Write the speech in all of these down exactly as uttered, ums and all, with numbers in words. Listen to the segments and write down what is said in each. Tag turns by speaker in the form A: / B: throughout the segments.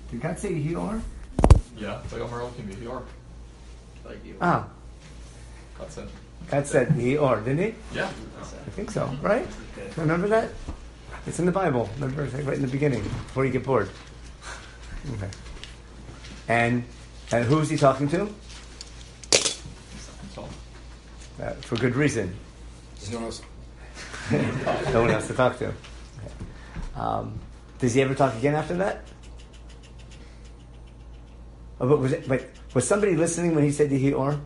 A: Did God say Yehior?
B: Yeah, Vayomer Elohim Yehior.
C: Like you.
A: Ah.
B: God said.
A: God said Yehior, didn't he?
B: Yeah.
A: I think so, right? Remember that? It's in the Bible. Remember, it's like right in the beginning, before you get bored. Okay. And and who is he talking to? Uh, for good reason.
D: There's no one else.
A: No one else to talk to. Okay. Um, does he ever talk again after that? Oh, but was it, wait, was somebody listening when he said Yehior?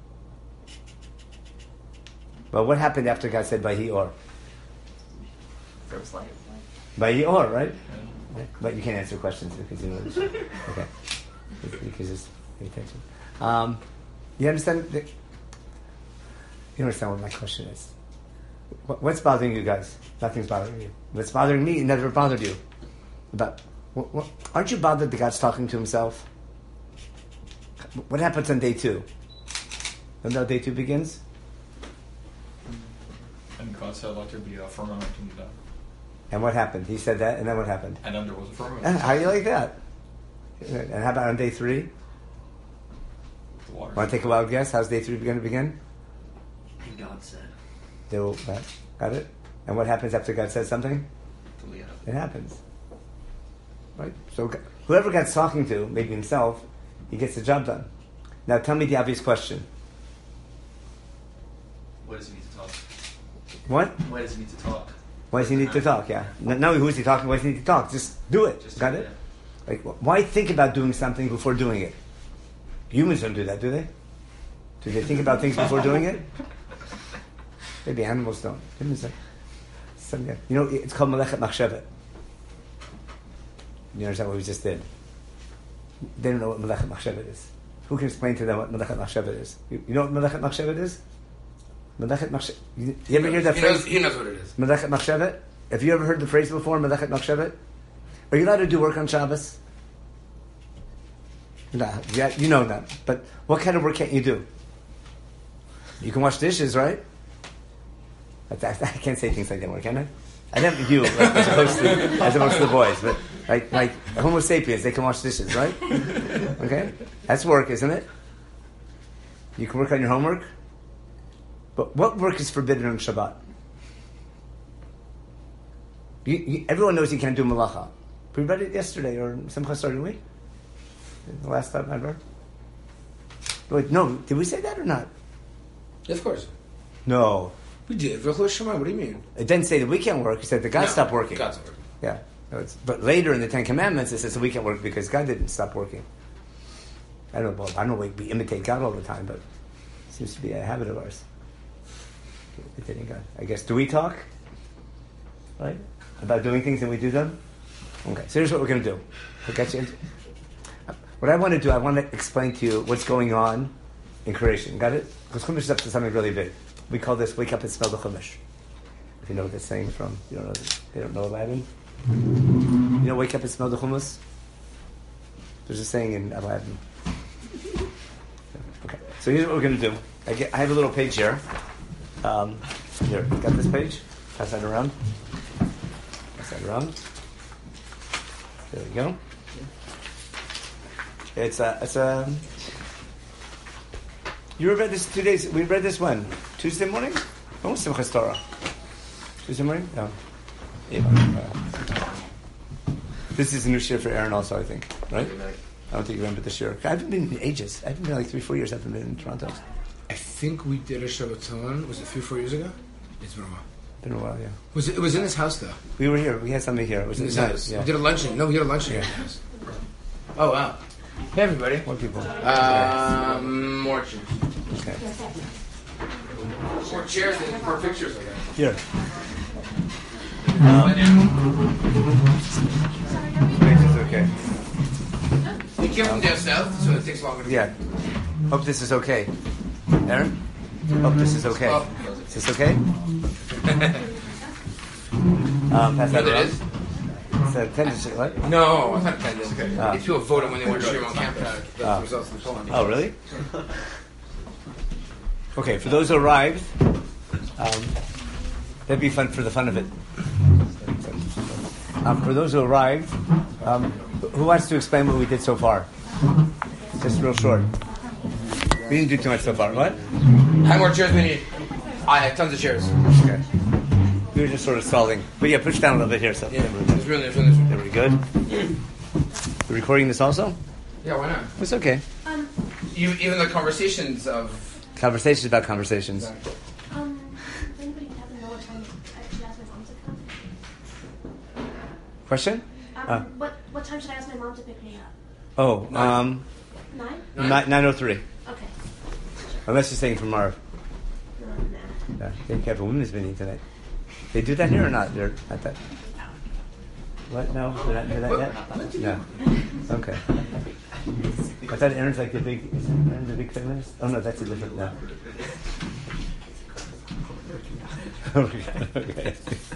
A: Well, what happened after God said Yehior?
C: First life.
A: Yehior, right? Yeah. But you can't answer questions because you know this. Okay. Because just pay attention. Um, you understand? The, you understand what my question is? What, what's bothering you guys? Nothing's bothering you. What's bothering me never bothered you. But what, what, aren't you bothered that God's talking to himself? What happens on day two? When that day two begins?
B: And God said, let there be a firmament in the dark.
A: And what happened? He said that, and then what happened?
B: And then there was a firmament.
A: Uh, how do you like that? And how about on day three?
B: The water.
A: Want to take a wild guess? How's day three going to begin?
C: And God said.
A: They will, uh, got it? And what happens after God says something?
C: Yeah.
A: It happens. Right? So whoever God's talking to, maybe himself, he gets the job done. Now tell me the obvious question.
C: What does he need to talk?
A: What?
C: Why does he need to talk?
A: Why does he need to talk? Yeah. Not only who is he talking, why does he need to talk? Just do it.
C: Just
A: Got
C: do
A: it?
C: it.
A: Like, why think about doing something before doing it? Humans don't do that, do they? Do they think about things before doing it? Maybe animals don't. Humans don't. Some, yeah. You know, it's called Melechet Machshevet. You understand what we just did? They don't know what Melechet Machshevet is. Who can explain to them what Melechet Machshevet is? You, you know what Melechet Machshevet is? Melechet Machshevet. You, you ever hear that
D: he
A: phrase?
D: Knows, he knows what it is.
A: Melechet Machshevet? Have you ever heard the phrase before, Melechet Machshevet? Are you allowed to do work on Shabbos? No, yeah, you know that. But what kind of work can't you do? You can wash dishes, right? I, I, I can't say things like that anymore, can I? I never you, like, as opposed to as opposed to the boys, but like like Homo sapiens, they can wash dishes, right? Okay, that's work, isn't it? You can work on your homework, but what work is forbidden on Shabbat? You, you, everyone knows you can't do malacha. We read it yesterday, or Simcha started we? The last time I read. Wait, no, did we say that or not?
D: Of course.
A: No.
D: We did. What do you mean?
A: It didn't say that we can't work. It said that God
D: No,
A: stopped working.
D: God stopped working.
A: Yeah. No, it's, but later in the Ten Commandments, it says that we can't work because God didn't stop working. I don't know. I don't know. We, we imitate God all the time, but it seems to be a habit of ours. Imitating God. I guess. Do we talk? Right? About doing things and we do them? Okay. So here's what we're going to do. We'll get you into. What I want to do, I want to explain to you what's going on in creation. Got it? Because Chumash is up to something really big. We call this "wake up and smell the Chumash." If you know what that's saying from, you don't know. They don't know Aladdin. You know, "wake up and smell the Chumash." There's a saying in Aladdin. Okay, so here's what we're going to do. I, get, I have a little page here. Um, here, got this page. Pass that around. Pass that around. There we go. It's a. It's a. You read this two days. We read this when? Tuesday morning? When was Simchas Torah? Tuesday morning? No. Yeah. This is a new shir for Aaron also, I think. Right? I don't think you remember this year. I haven't been in ages. I haven't been like three, four years. I haven't been in Toronto.
D: I think we did a Shabbaton. Was it three, four years ago? It's been a while.
A: Been a while, yeah.
D: Was it, it was in his house though?
A: We were here. We had something here. It was
D: In his
A: nice,
D: house.
A: Yeah.
D: We did a luncheon. No, we did a luncheon in his house. Oh wow! Hey everybody.
A: More people.
D: Um, more chairs.
A: Okay.
D: More chairs and more pictures. I guess.
A: Here. Space is okay.
D: You came from down south, so it takes longer. To
A: Yeah. Hope this is okay. Aaron? Hope this is okay.
D: Oh.
A: Is this okay? um, pass that
D: What it
A: around.
D: is?
A: It's a tendency, what?
D: No, I thought that is okay.
A: Ah.
D: If people vote on when they want to stream on campus, that's
A: Ah.
D: the results of the poll.
A: Oh, really? Okay, for those who arrived, um, that'd be fun for the fun of it. Um, for those who arrived, um, Who wants to explain what we did so far? Just real short. We didn't do too much so far. What?
D: How more chairs we need? I have tons of chairs.
A: Okay. We were just sort of stalling. But yeah, push down a little bit here. So
D: Yeah, there's room, there's room, there's room.
A: there we good. You're recording this also?
D: Yeah, why not?
A: It's okay.
E: Um,
D: You, even the conversations of...
A: Conversations about conversations.
E: um, does anybody happen to know what time I should ask my mom to come?
A: Question?
E: Um,
A: Uh.
E: what what time should I ask my mom to pick me up?
A: Oh, um,
E: Nine?
D: Nine?
A: nine oh three.
E: Okay.
A: Unless you're saying from Marv.
E: No, nah.
A: Yeah, they have a women's meeting tonight. They do that here or not? They're at that. What? No, they're not near that yet. No. Okay. I thought Aaron's like the big. Is Aaron the big feminist? Oh no, that's a different. No. okay. okay.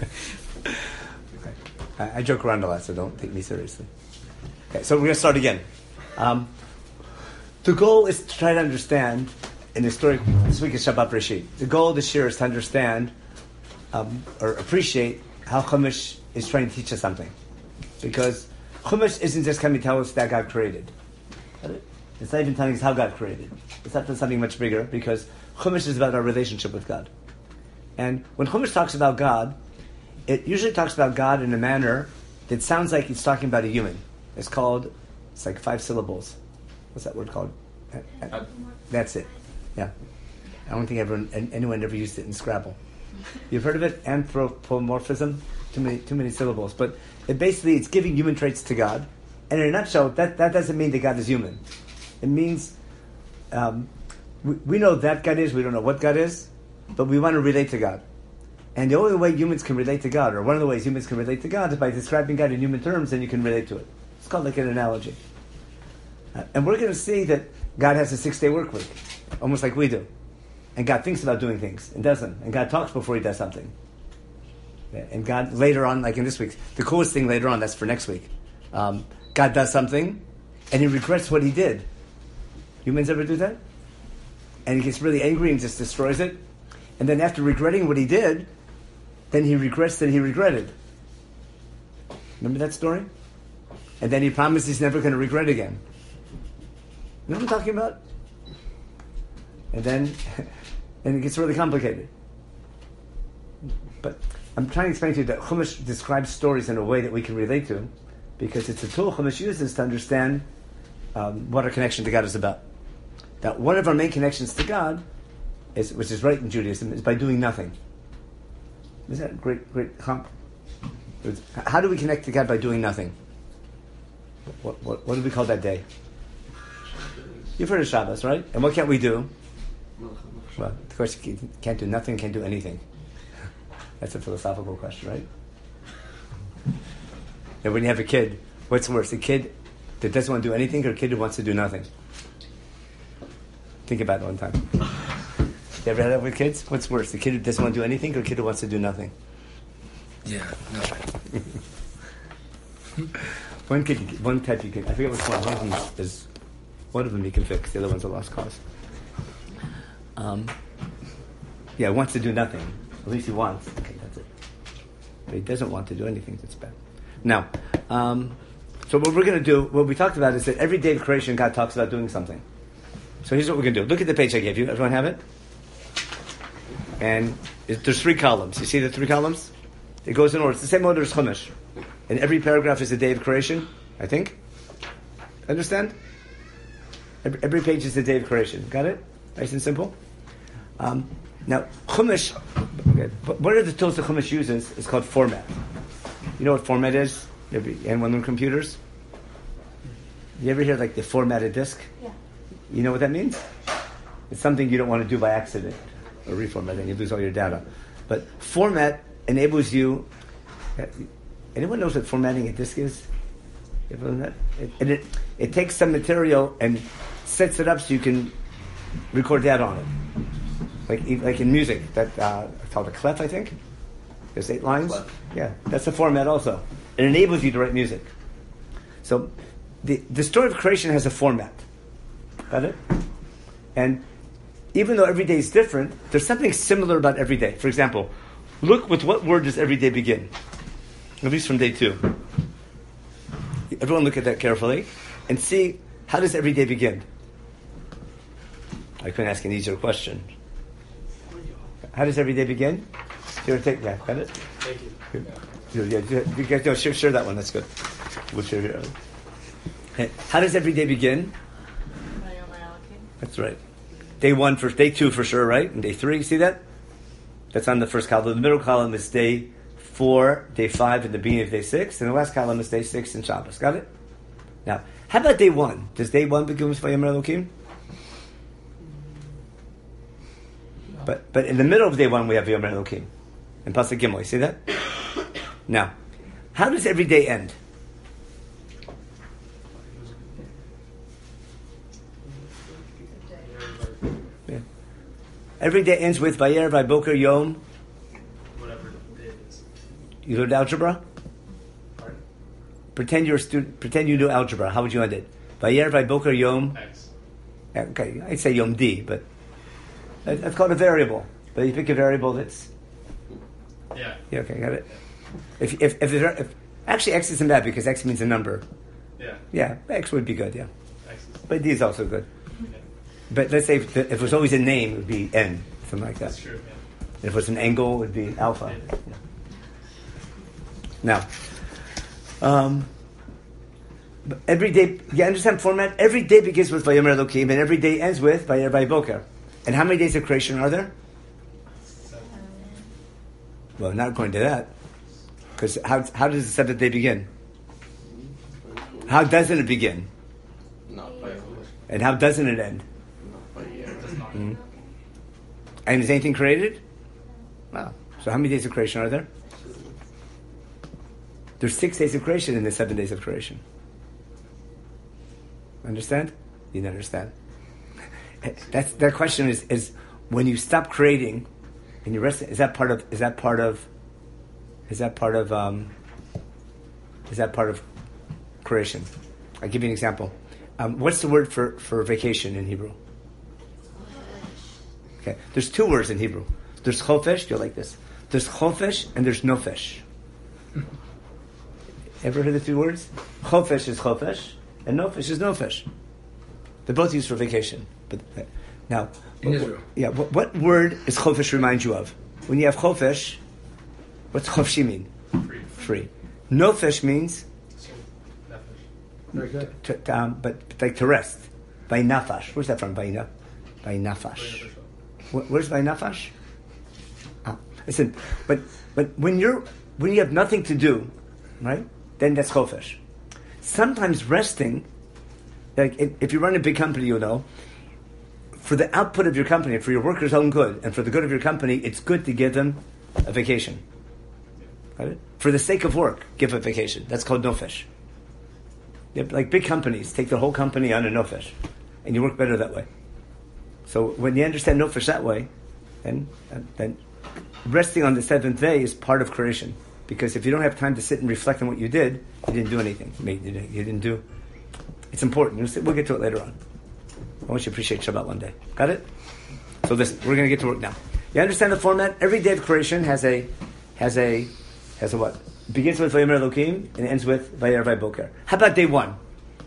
A: I, I joke around a lot, so don't take me seriously. Okay, so we're gonna start again. Um, the goal is to try to understand. In the story this week is Shabbat Rishit. The goal of this year is to understand um, or appreciate how Chumash is trying to teach us something, because Chumash isn't just coming to tell us that God created. It's not even telling us how God created. It's not something much bigger, because Chumash is about our relationship with God. And when Chumash talks about God, it usually talks about God in a manner that sounds like it's talking about a human. It's called, it's like five syllables. What's that word called? That's it. Yeah. I don't think everyone, anyone ever used it in Scrabble. You've heard of it? Anthropomorphism? Too many, too many syllables. But it basically, it's giving human traits to God. And in a nutshell, that, that doesn't mean that God is human. It means um, we, we know that God is, we don't know what God is, but we want to relate to God. And the only way humans can relate to God, or one of the ways humans can relate to God, is by describing God in human terms, and you can relate to it. It's called like an analogy. Uh, and we're going to see that God has a six-day work week, almost like we do. And God thinks about doing things and doesn't. And God talks before he does something. Yeah, and God, later on, like in this week, the coolest thing later on, that's for next week. Um, God does something, and he regrets what he did. Humans ever do that? And he gets really angry and just destroys it. And then after regretting what he did, then he regrets that he regretted. Remember that story? And then he promised he's never going to regret again. You know what I'm talking about? And then, and it gets really complicated. But I'm trying to explain to you that Chumash describes stories in a way that we can relate to, because it's a tool Chumash uses to understand um, what our connection to God is about. That one of our main connections to God, is, which is right in Judaism, is by doing nothing. Isn't that a great, great comp? How do we connect to God by doing nothing? What, what, what do we call that day? You've heard of Shabbos, right? And what can't we do? Well, of course, you can't do nothing, can't do anything. That's a philosophical question, right? And when you have a kid, what's worse, a kid that doesn't want to do anything or a kid who wants to do nothing? Think about it one time. You ever had that with kids? What's worse, the kid who doesn't want to do anything or a kid who wants to do nothing?
D: Yeah, nothing.
A: one kid, one type you can, I forget which one, one of them is, one of them you can fix, the other one's a lost cause. Um, yeah, wants to do nothing. At least he wants. Okay, that's it. But he doesn't want to do anything. That's bad. Now, um, so what we're going to do, what we talked about is that every day of creation, God talks about doing something. So here's what we're going to do. Look at the page I gave you. Everyone have it? And it, there's three columns. You see the three columns? It goes in order. It's the same order as Chumash. And every paragraph is a day of creation, I think. Understand? Every, every page is a day of creation. Got it? Nice and simple. Um, now, Chumash, okay, one of the tools that Chumash uses is called format. You know what format is? Anyone learn computers? You ever hear like the formatted disk?
E: Yeah.
A: You know what that means? It's something you don't want to do by accident or reformat, and you lose all your data. But format enables you. Anyone knows what formatting a disk is? You ever learned that? It, and it it takes some material and sets it up so you can record data on it. Like like in music, that uh, it's called a clef, I think. There's eight lines.
C: Clef.
A: Yeah, that's a format also. It enables you to write music. So the the story of creation has a format. Got it? And even though every day is different, there's something similar about every day. For example, look with what word does every day begin? At least from day two. everyone look at that carefully and see, how does every day begin? I couldn't ask an easier question. How does every day begin? Here, take that. Got it?
F: Thank you.
A: Good. Yeah, yeah, you guys, no, share, share that one. That's good. We'll share here. Okay. How does every day begin? That's right. Day one for day two for sure, right? And day three. See that? That's on the first column. The middle column is day four, day five, and the beginning of day six, and the last column is day six and Shabbos. Got it? Now, how about day one? Does day one begin with Vayomer Elokim? But but in the middle of day one we have Vayomer Elokim and Pasuk Gimel. You see that? Now, how does every day end? Yeah. Every day ends with Vayer Vayboker Yom.
F: Whatever it is.
A: You learned algebra?
F: Pardon?
A: Pretend you're a student. Pretend you do algebra. How would you end it? Vayer Vayboker Yom.
F: X.
A: Okay, I'd say Yom D, but that's called a variable. But you pick a variable that's
F: Yeah.
A: yeah. Okay, got it. If if if, it, if actually X isn't bad because X means a number.
F: Yeah.
A: Yeah, X would be good. Yeah,
F: X is.
A: but D is also good.
F: Yeah.
A: But let's say if, the, if it was always a name, it would be N, something like that.
F: That's true. Yeah.
A: If it was an angle, it would be alpha.
F: Yeah.
A: Now, um, but every day, you understand format? Every day begins with Vayomer Elokim, and every day ends with Vayer Vayboker. And how many days of creation are there? Well, not according to that. Because how, how does the seventh day begin? How doesn't it begin?
C: Not by
A: And how doesn't it end?
C: not by year.
F: Does not.
A: Mm-hmm. And is anything created? Wow. So how many days of creation are there? There's six days of creation in the seven days of creation. Understand? You didn't understand. That's that question is is when you stop creating and you rest. Is that part of? Is that part of? Is that part of? Um, is that part of creation? I'll give you an example. Um, what's the word for, for vacation in Hebrew? Okay, there's two words in Hebrew. There's chofesh. You're like this. There's chofesh and there's nofesh. Ever heard the two words? Chofesh is chofesh and nofesh is nofesh. They're both used for vacation. But uh, now,
D: In
A: what,
D: Israel.
A: yeah. What, what word is chofesh remind you of? When you have chofesh, what's chofshi mean?
F: Free.
A: Free. Nofesh means,
F: So, nefesh.
D: Very good.
A: to, to, um, but like to rest. By nafash. Where's that from? By na, by nafash. Wh- Where's by nafash? Ah, listen, but but when you're when you have nothing to do, right? Then that's chofesh. Sometimes resting, like if, if you run a big company, you know, for the output of your company, for your workers' own good, and for the good of your company, it's good to give them a vacation. Got it? For the sake of work, give a vacation. That's called nofesh. Yeah, like big companies take the whole company on a nofesh, and you work better that way. So when you understand nofesh that way, then then resting on the seventh day is part of creation. Because if you don't have time to sit and reflect on what you did, you didn't do anything. You didn't, you didn't do. It's important. We'll get to it later on. I want you to appreciate Shabbat one day. Got it? So listen, we're going to get to work now. You understand the format? Every day of creation has a has a has a what? Begins with Vayomer Elokim and ends with Vayer Vayboker. How about day one?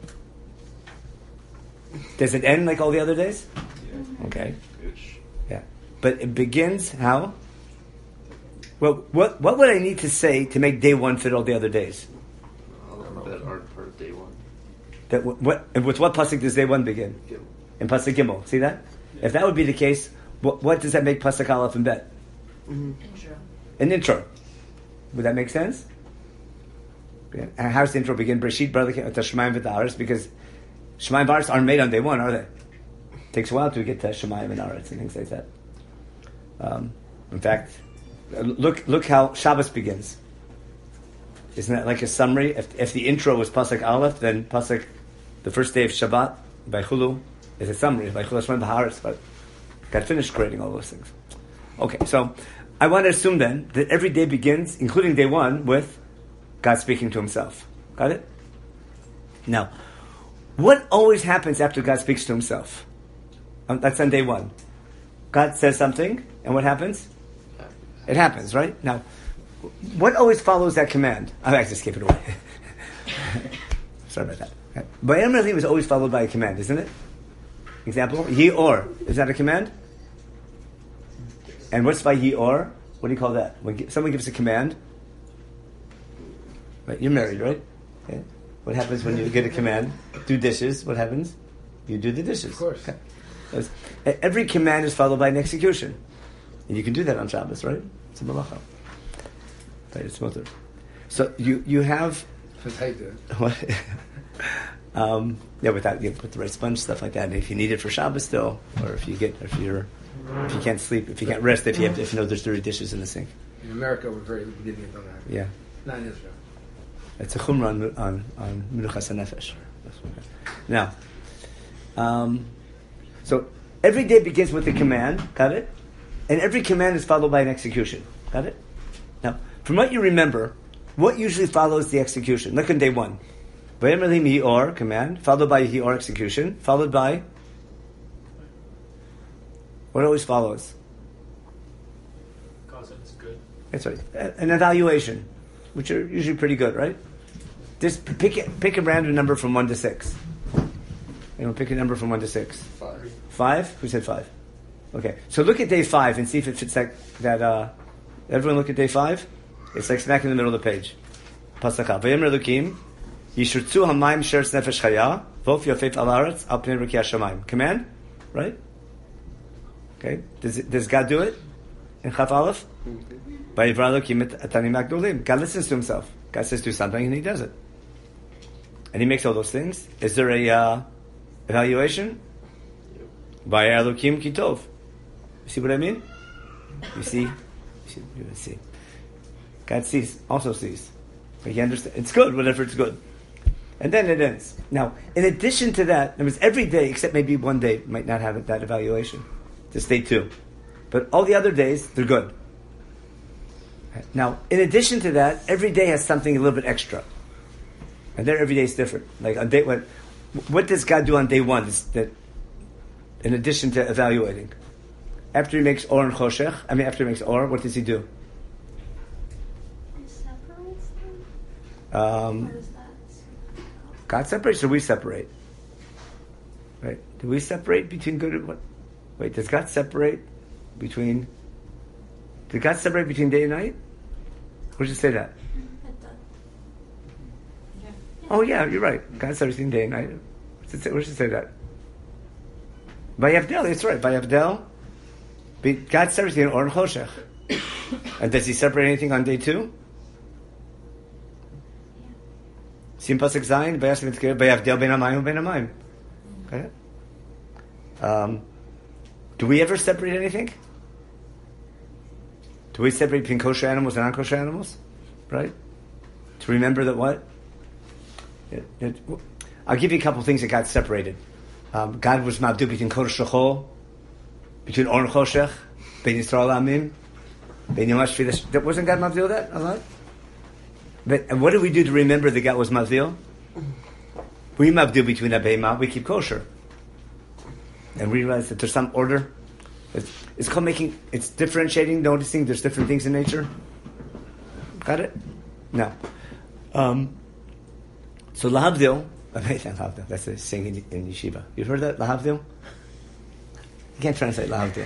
A: Does it end like all the other days?
C: Yeah.
A: Okay.
C: Which
A: Yeah. But it begins how? Well, what what would I need to say to make day one fit all the other days?
C: all of that aren't part of day one.
A: That w- what and with what pasuk does day one begin?
C: Gimel.
A: In pasuk Gimel. See that? If that would be the case, what, what does that make pasuk Aleph and Bet?
E: Intro.
A: An intro. Would that make sense? Yeah. And how does the intro begin? Breshit brother to Shemayim v'Aretz, because Shemayim v'Aretz aren't made on day one, are they? It takes a while to get to Shemayim and Aretz and things like that. Um, in fact, look look how Shabbos begins. Isn't that like a summary? If, if the intro was pasuk Aleph, then pasuk, the first day of Shabbat by Chulu, is a summary by Chulu Shemayim v'Aretz. But got finished creating all those things. Okay, so I want to assume then that every day begins, including day one, with God speaking to Himself. Got it? Now, what always happens after God speaks to Himself? Um, that's on day one. God says something, and what happens? It happens, right? Now, what always follows that command? I like to skip it away. Sorry. Sorry about that. Okay. Vayamar Elohim is always followed by a command, isn't it? Example, Ye or. Is that a command? And what's by Ye or? What do you call that? When someone gives a command, right? You're married, right? Okay. What happens when you get a command? Do dishes. What happens? You do the dishes.
D: Of course.
A: Okay. Every command is followed by an execution. And you can do that on Shabbos, right? It's a malacha. Right, it's mutter. So you, you have...
D: That's how you do it.
A: What? um, yeah, without you put the right sponge, stuff like that. And if you need it for Shabbos still, or if you get, if you're, if you can't sleep, if you can't rest, if you have, if you know there's dirty dishes in the sink.
D: In America, we're very lenient on that.
A: Yeah.
D: Not in Israel.
A: It's a chumrah on on, on Menuchas HaNefesh. Now, um, so every day begins with a command. Got it? And every command is followed by an execution. Got it? Now, from what you remember, what usually follows the execution? Look on day one. Vayam Elohim Ye or, command, followed by Ye or, execution, followed by... What always follows?
F: Cause it's good.
A: That's right. An evaluation, which are usually pretty good, right? Just pick a, pick a random number from one to six. You know, pick a number from one to six.
C: Five.
A: Five? Who said five? Okay. So look at day five and see if it fits that. that uh, everyone look at day five? It's like smack in the middle of the page. Pasaka. Vayem Elokim, Yishurtzu hamayim sheretz nefesh chaya, vof yafet al haaretz al pnei rukei hashamayim. Command? Right? Okay. Does, it, does God do it? In Chaf Aleph? Vayivra Elokim et atanim agdolim. God listens to himself. God says do something and he does it. And he makes all those things. Is there a uh, evaluation? Vayir Elokim kitov. You see what I mean? You see? You see? You see. God sees, also sees. He understands. It's good, whatever it's good. And then it ends. Now, in addition to that, there was every day, except maybe one day, might not have that evaluation. Just day two. But all the other days, they're good. Now, in addition to that, every day has something a little bit extra. And there, every day is different. Like on day one, what does God do on day one? Is that, in addition to evaluating, after he makes or and choshech, I mean, after he makes or, what does he do?
E: He separates them?
A: Um,
E: Or is that...
A: God separates, or we separate? Right? Do we separate between good and what? Wait, does God separate between? Did God separate between day and night? Where does it say that?
E: It does.
A: Oh yeah, you're right. God separates between day and night. Where does it say, where does it say that? Vayavdel, that's right. Vayavdel. Be- God separates between or and choshech. And does he separate anything on day two? Sim pasuk zayin, vayasem etzker, vayavdel ben hamayim ben hamayim. Okay. Um, do we ever separate anything? Do we separate between kosher animals and non-kosher animals? Right? To remember that what? It, it, I'll give you a couple of things that got separated. Um, God was mabdu between kosher shechol, between or and choshech, ben Yisrael amim, ben Yom HaShvilah. That wasn't God mabdu that a lot? But and what do we do to remember that God was mavdil? We mavdil between a beimah, we keep kosher. And we realize that there's some order. It's, it's called making, it's differentiating, noticing there's different things in nature. Got it? No. Um, so lahavdil, lahavdil, that's a saying in, in yeshiva. You've heard that, lahavdil? You can't translate lahavdil.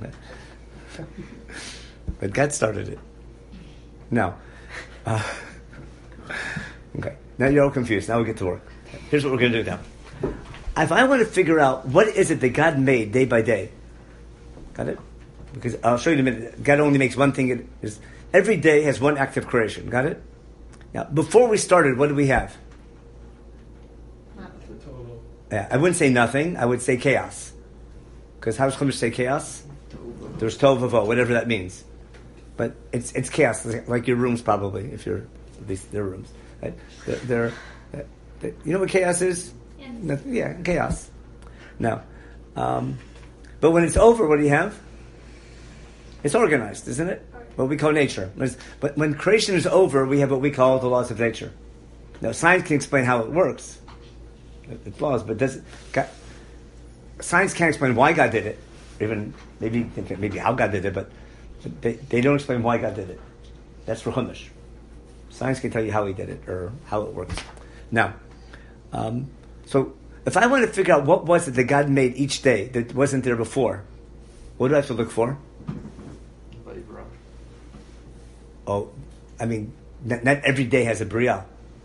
A: But God started it. Now, uh, okay. Now you're all confused. Now we get to work. Here's what we're going to do now. If I want to figure out what is it that God made day by day, got it? Because I'll show you in a minute. God only makes one thing. It is, every day has one act of creation. Got it? Now, before we started, what did we have?
B: The total.
A: Yeah, I wouldn't say nothing. I would say chaos. Because how does Chumash say chaos? There's tov vavo, whatever that means. But it's it's chaos, like your rooms probably, if you're at least their rooms. Right? They're, they're, they're, you know what chaos is?
E: Yes.
A: Nothing, yeah, chaos. No. Um, but when it's over, what do you have? It's organized, isn't it? What we call nature. But when creation is over, we have what we call the laws of nature. Now, science can explain how it works. It's laws, but does God, science can't explain why God did it. Even maybe maybe how God did it, but they, they don't explain why God did it. That's for Chumash. Science can tell you how he did it or how it works. Now, Um, so if I want to figure out what was it that God made each day that wasn't there before, what do I have to look for?
C: Vayikra.
A: Oh, I mean, not, not every day has a Bria.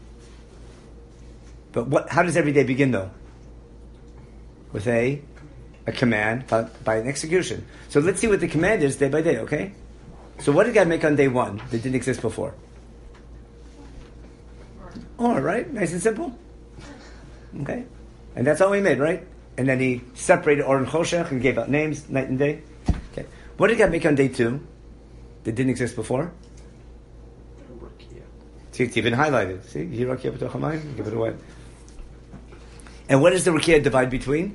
A: But what? How does every day begin, though? With a a command by, by an execution. So let's see what the command is day by day, okay? So what did God make on day one that didn't exist before? All right, nice and simple. Okay, and that's all he made, right? And then he separated Or and Choshech and gave out names, night and day. Okay, what did God make on day two that didn't exist before?
C: Rakia.
A: See, it's even highlighted. See, Rakia b'toch hamayim, give it away. And what does the Rakia divide between?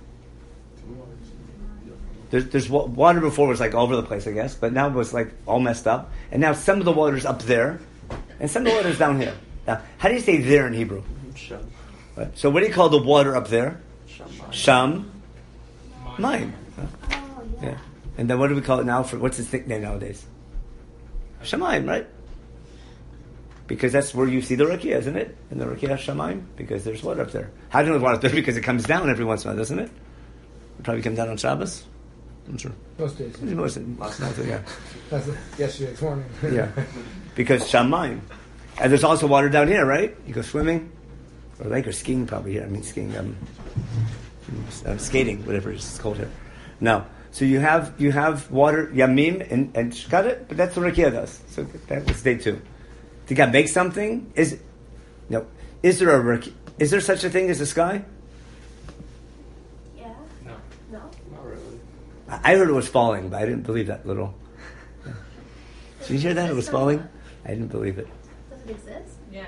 A: There's, there's wa- water before was like all over the place, I guess, but now it was like all messed up. And now some of the water's up there, and some of the water's down here. Now, how do you say there in Hebrew?
C: Sham.
A: Right. So what do you call the water up there?
C: Shamayim.
A: Sham, mine.
E: Oh, yeah.
A: Yeah. And then what do we call it now? For what's its nickname nowadays? Shamayim, right? Because that's where you see the Rakia, isn't it? And the Rakia Shamayim, because there's water up there. How do you know there's water up there? Because it comes down every once in a while, doesn't it? It probably come down on Shabbos. I'm sure.
B: Most days.
A: Most, last night, yeah.
B: That's yesterday's morning.
A: Yeah. Because Shamayim. And there's also water down here, right? You go swimming, or lake, or skiing probably here. I mean skiing, um, uh, skating, whatever it's called here. No. So you have you have water, Yamim, and, and Shkaret, but that's what Rakia does. So that was day two. Did God make something? Is no. Is there a Rakia? Is there such a thing as the sky?
E: Yeah.
F: No.
E: No?
C: Not really.
A: I I heard it was falling, but I didn't believe that little. Yeah. Did you hear that? It was falling? I didn't believe it.
E: Does it exist?
G: Yeah.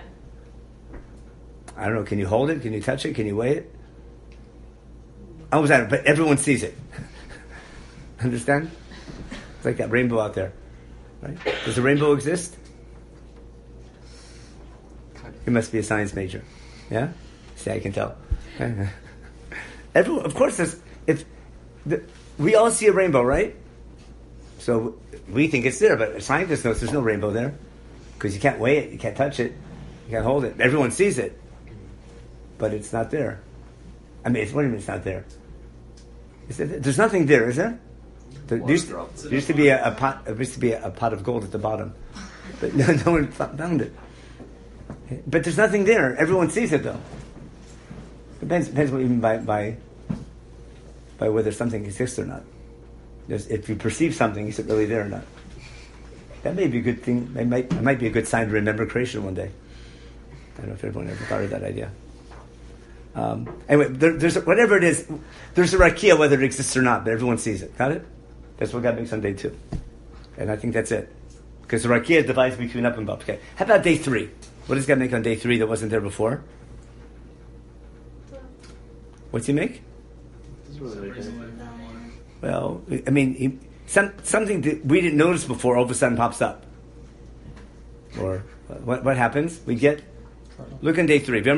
A: I don't know. Can you hold it? Can you touch it? Can you weigh it? I was at it, but everyone sees it. Understand? It's like that rainbow out there, right? Does the rainbow exist? You must be a science major, yeah? See, I can tell. Everyone, of course, there's, if the, we all see a rainbow, right? So we think it's there, but a scientist knows there's no rainbow there because you can't weigh it, you can't touch it, you can't hold it. Everyone sees it, but it's not there. I mean, it's, what do you mean it's not there? Is it, there's nothing there, is there? There
C: Water
A: used,
C: drops.
A: there used to be a, a pot. There used to be a, a pot of gold at the bottom, but no, no one found it. But there's nothing there. Everyone sees it, though. Depends depends what you mean by by by whether something exists or not. There's, if you perceive something, is it really there or not? That may be a good thing. It might it might be a good sign to remember creation one day. I don't know if everyone ever thought of that idea. Um, anyway, there, there's whatever it is. There's a rakia whether it exists or not, but everyone sees it. Got it? That's what God makes on day two, and I think that's it. Because the rakia divides between up and up. Okay. How about day three? What does God make on day three that wasn't there before? What's He make?
C: This is really
F: Separates the
C: big.
F: light from water.
A: Well, I mean, he, some something that we didn't notice before all of a sudden pops up. Or uh, what what happens? We get look on day three. We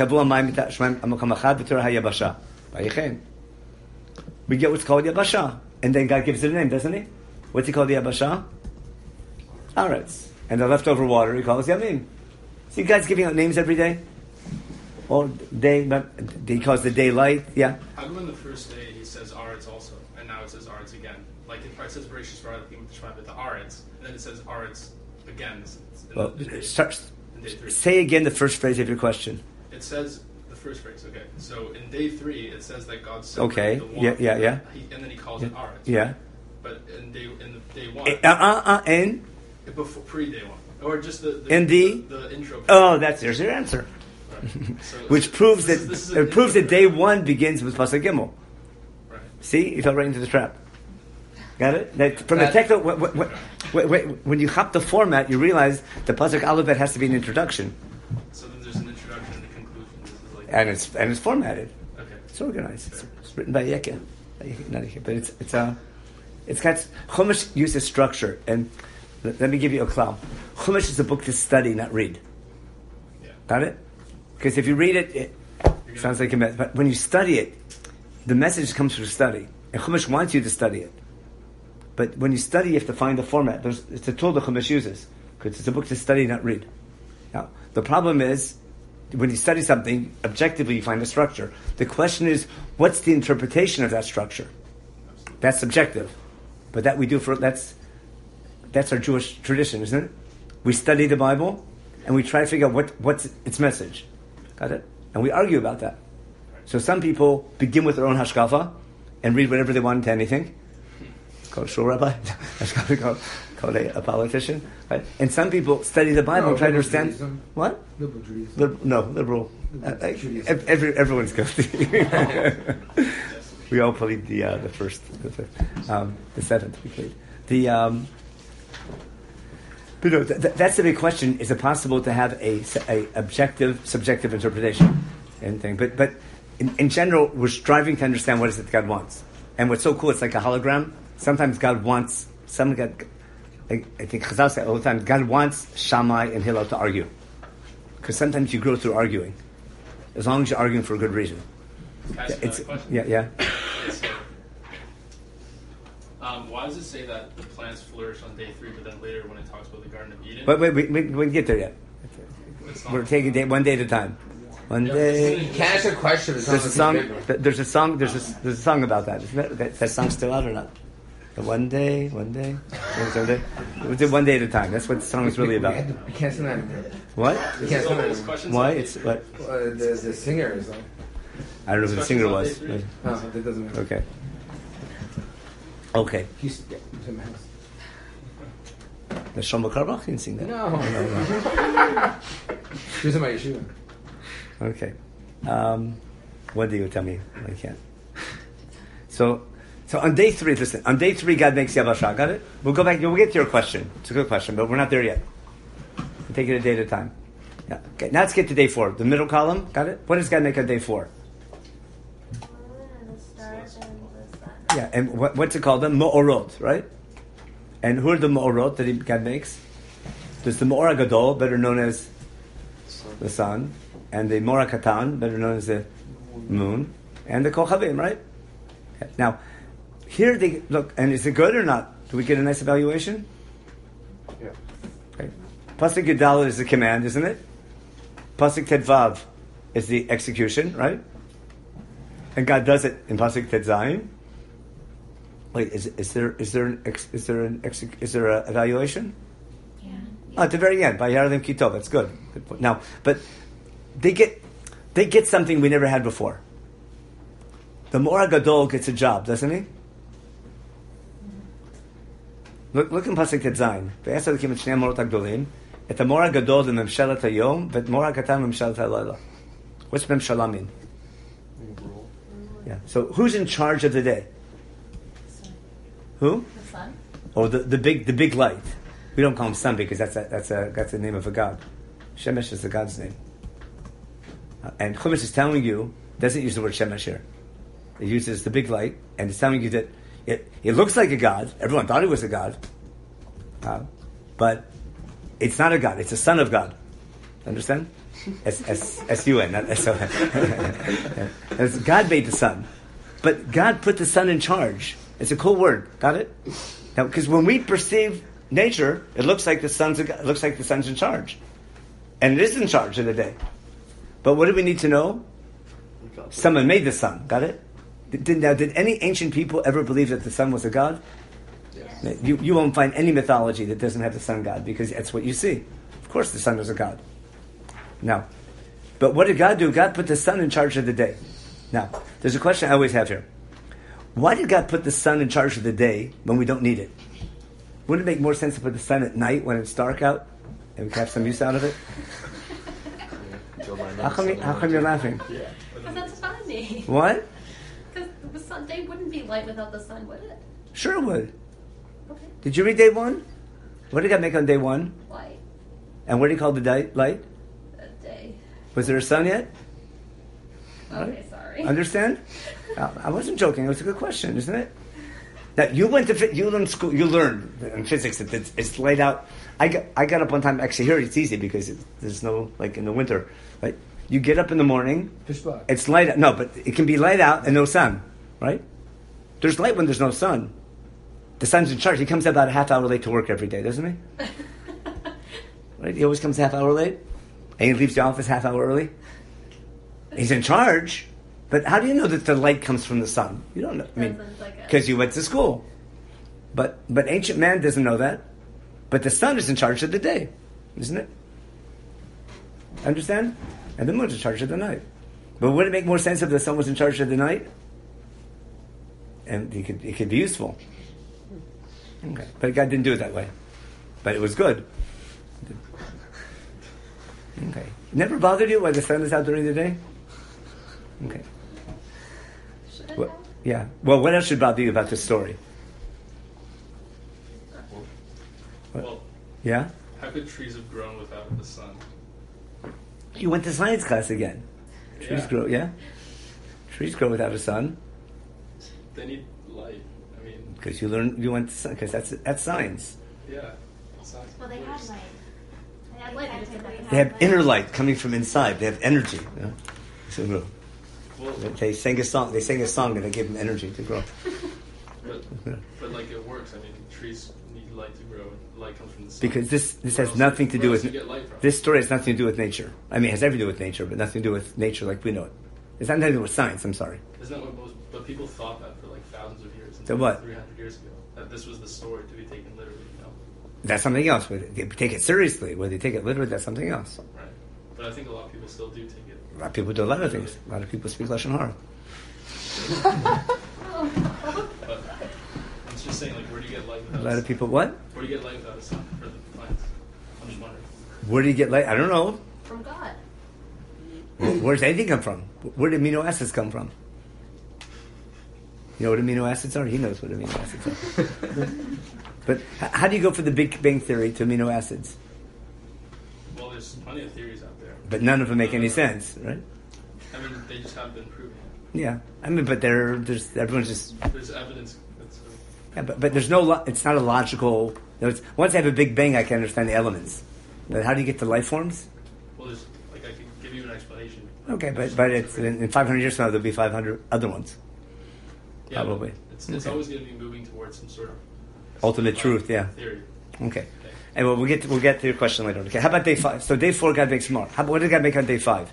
A: get what's called Yabasha, and then God gives it a name, doesn't He? What's He called the Yabasha? Aretz, and the leftover water He calls Yamim. See, God's giving out names every day. Or day, but He calls the daylight. Yeah.
F: How come in the first day he says Aretz also, and now it says Aretz again? Like it probably says Bereshit Bara Elohim T'shmad to Aretz, and then it says Aretz again. In,
A: Well,
F: in, day,
A: start,
F: in day three.
A: say again the first phrase of your question.
F: It says the first phrase. Okay, so in day three it says that God
A: Okay,
F: separated the
A: yeah,
F: water.
A: yeah, yeah.
F: He, and then he calls it Aretz.
A: Yeah.
F: But in day in the day one,
A: Uh, uh, uh, and
F: before pre day one, or just the the,
A: In the-
F: the, the intro.
A: oh, that's there's your answer,
F: Right. So-
A: which
F: so
A: proves
F: this
A: that
F: is- this is
A: it
F: an
A: proves that
F: intro.
A: day one begins with pasuk gimel.
F: Right.
A: See, you fell right into the trap. Got it? That, from the
D: That-
A: technical, wh- wh- wh- wh- when you hop the format, you realize the pasuk aleph has to be an introduction,
F: So then there's an introduction and a conclusion. This is like
A: and it's and it's formatted.
F: okay.
A: It's organized. It's, it's written by Yeke, not Yeke, but it's it's a. It's got Chumash uses structure, and let, let me give you a clown. Chumash is a book to study, not read.
F: Yeah.
A: Got it? Because if you read it, it sounds like a mess. But when you study it, the message comes through study, and Chumash wants you to study it. But when you study, you have to find the format. There's, it's a tool that Chumash uses because it's a book to study, not read. Now, the problem is when you study something, objectively you find a structure. The question is, what's the interpretation of that structure? That's subjective. But that we do for, that's, that's our Jewish tradition, isn't it? We study the Bible, and we try to figure out what, what's its message. Got it? And we argue about that. So some people begin with their own hashkafa, and read whatever they want into anything. Called a shul rabbi, called, called a, a politician. Right? And some people study the Bible
B: No,
A: and try to
B: liberal
A: understand.
B: Judaism.
A: What?
B: Liberal Judaism.
A: Lib- no, liberal. Uh, uh,
B: Judaism.
A: every, everyone's guilty. We all played the uh, the first, the, fifth, um, the seventh. We played the. Um, but no, th- th- that's the big question: is it possible to have a, a objective, subjective interpretation and thing? But but in, in general, we're striving to understand what is it that God wants. And what's so cool, it's like a hologram. Sometimes God wants. Some God, I, I think Chazal say all the time, God wants Shammai and Hillel to argue, because sometimes you grow through arguing, as long as you're arguing for a good reason.
F: Can I ask
A: Yeah, it's,
F: another question?
A: yeah, yeah.
F: Okay, so, um, why does it say that the plants flourish on day three, but then later when it talks about the Garden of Eden?
A: But wait, we, we, we didn't get there yet.
F: it's not-
A: We're taking day, one day at a time. One
F: Yeah,
A: day.
F: it's-
D: You can't ask a question. It's
A: There's a song.
D: big one.
A: th- There's a song. There's a there's a song about that. Isn't that, that, that song's still out or not? The one day, one day, one day. We did one day at a time. That's what the song is really
B: We
A: about.
B: had to- we can't sing that.
A: What?
B: We
F: Is
B: can't
F: this
B: sing
F: all those
B: that.
F: questions
A: Why?
F: on-
A: It's what?
B: Uh, the, the singer is like,
A: I don't know who the singer was.
B: no, that doesn't matter.
A: Okay. Okay.
B: He's, yeah, he's in my house.
A: The Shlomo Karbach didn't sing that.
B: No, no, no. He was in my yeshiva.
A: Okay. Um, one day you'll tell me I can't. So, so on day three, listen. On day three, God makes Yavasha. Got it? We'll go back. We'll get to your question. It's a good question, but we're not there yet. We'll take it a day at a time. Yeah. Okay. Now let's get to day four. The middle column. Got it? What does God make on day four?
E: The stars and the sun.
A: Yeah. And what, what's it called? The Mo'orot, right? And who are the Mo'orot that he, God makes? There's the Mo'or Gadol, better known as the sun, and the Mo'or Katan, better known as the moon, and the Kochavim, right? Now, here they look, and is it good or not? Do we get a nice evaluation?
C: Yeah.
A: Okay. Pasuk Yudal is the command, isn't it? Pasuk Tedvav is the execution, right? And God does it in Pasuk Tedzayin. Wait, is is there is there an ex, is there an ex, is there a evaluation?
E: Yeah.
A: Oh, at the very end, by Yaradim Kitov. That's good. Good point. Now, but they get they get something we never had before. The Mo'or Gadol gets a job, doesn't he? Look, look in Pasuk Tetzayin. Ve'asa l'kim et shnei Morot HaGdolim. Et HaMo'or Gadol the Memshalat HaYom, ve'et Mo'or HaKatan Memshalat HaLayla. What's Memshalah mean? Yeah. So who's in charge of the day? Who?
E: The sun?
A: Or the, the big the big light. We don't call him sun because that's a, that's a that's the name of a god. Shemesh is the god's name. Uh, and Chumash is telling you, doesn't use the word Shemesh here. It uses the big light, and it's telling you that it, it looks like a god. Everyone thought it was a god. Uh, but it's not a god. It's a son of God. Understand? S S S U N, not S O N. As God made the sun. But God put the sun in charge. It's a cool word. Got it? Now, because when we perceive nature, it looks like the sun's a, it looks like the sun's in charge, and it is in charge of the day. But what do we need to know? Someone made the sun. Got it? Did, now, did any ancient people ever believe that the sun was a god?
C: Yes.
A: You you won't find any mythology that doesn't have the sun god because that's what you see. Of course, the sun is a god. Now, but what did God do? God put the sun in charge of the day. Now, there's a question I always have here. Why did God put the sun in charge of the day when we don't need it? Wouldn't it make more sense to put the sun at night when it's dark out and we can have some use out of it? How come, you, how come you're laughing?
E: Because that's funny.
A: What?
E: Because the sun day wouldn't be light without the sun, would it?
A: Sure it would.
E: Okay.
A: Did you read day one? What did God make on day one?
E: Light.
A: And what did he call the di- light?
E: A day.
A: Was there a sun yet?
E: Okay, sorry.
A: Understand? I I wasn't joking. It was a good question, isn't it? Now you went to phy- you learned school. You learned in physics that it's, it's laid out. I got I got up one time. Actually, here it's easy because it, there's no like in the winter. Right? You get up in the morning.
B: Fish blood.
A: It's light out. No, but it can be light out and no sun. Right? There's light when there's no sun. The sun's in charge. He comes about a half hour late to work every day, doesn't he? Right? He always comes a half hour late, and he leaves the office half hour early. He's in charge, but how do you know that the light comes from the sun? You don't know. I mean,
E: Doesn't, like a-
A: because you went to school. But but ancient man doesn't know that. But the sun is in charge of the day, isn't it? Understand? And the moon is in charge of the night. But would it make more sense if the sun was in charge of the night? And it could it could be useful. Okay, but God didn't do it that way. But it was good. Okay. Never bothered you why the sun is out during the day? Okay.
E: Should it
A: Well,
E: have?
A: yeah. Well, what else should bother you about this story? What?
F: Well,
A: Yeah?
F: how could trees have grown without the sun?
A: You went to science class again. Trees
F: Yeah.
A: grow, yeah? Trees grow without a sun
F: They need light. I mean,
A: because you learn you went to because that's that's science.
F: yeah. Science
E: Well, they had
F: works.
E: light. They had light because they
A: They have inner light coming from inside. They have energy. You know? So grow.
F: Well,
A: They- They sang a song. They sang a song and they gave them energy to grow.
F: but, but like it works. I mean, trees need light to grow. Light comes from the sun.
A: Because this this
F: Where
A: has
F: else-
A: nothing to do
F: where
A: with
F: else you get light from?
A: this story has nothing to do with nature. I mean, it has everything to do with nature, but nothing to do with nature like we know it. It's not nothing to do with science. I'm sorry.
F: Isn't that what most? But people thought that for like thousands of years.
A: So what?
F: Three hundred years ago, that this was the story to be taken literally. You know,
A: That's something else. Whether they take it seriously, whether they take it literally, that's something else.
F: right? But I think a lot of people still do take it.
A: A lot of people do a lot of things. A lot of people speak Lashon Hara.
F: But I'm just saying, like, where do you get light
A: A
F: without?
A: lot of people, what?
F: Where do you get light without a sun for the plants? I'm just wondering.
A: Where do you get light? I don't know.
E: From God.
A: Where does anything come from? Where do amino acids come from? You know what amino acids are? He knows what amino acids are. But h- how do you go from the Big Bang Theory to amino acids?
F: Well, there's plenty of theories out there.
A: But none of them make any sense, right?
F: I mean, they just haven't been proven.
A: Yeah. I mean, but there, there's everyone's just
F: There's evidence. That's, uh,
A: yeah. But, but there's no. Lo- it's not a logical. You know, it's, once I have a Big Bang, I can understand the elements. But how do you get to life forms?
F: well, there's like I could give you an explanation.
A: Okay, but but it's in, in five hundred years from now there'll be five hundred other ones.
F: Yeah,
A: Probably.
F: but It's, it's
A: Okay.
F: always going to be moving towards some sort of
A: Ultimate truth, yeah.
F: theory.
A: Okay. And we'll, we'll get to, we'll get to your question later. Okay. How about day five? So day four, God makes more. How, what did God make on day five?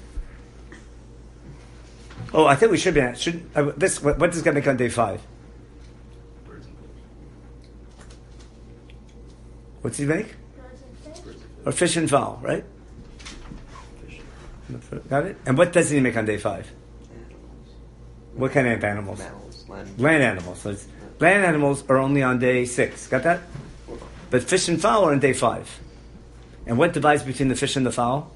A: Oh, I think we should be. at- Should uh, this? What, what does God make on day five?
F: Birds and fish.
A: What's He make?
E: Birds and fish.
F: Birds and fish.
A: Or fish and fowl, right?
F: Fish.
A: Got it. And what does He make on day five? What kind of animals?
C: Mammals, land.
A: Land animals. So it's, land animals are only on day six. Got that? But fish and fowl are on day five. And what divides between the fish and the fowl?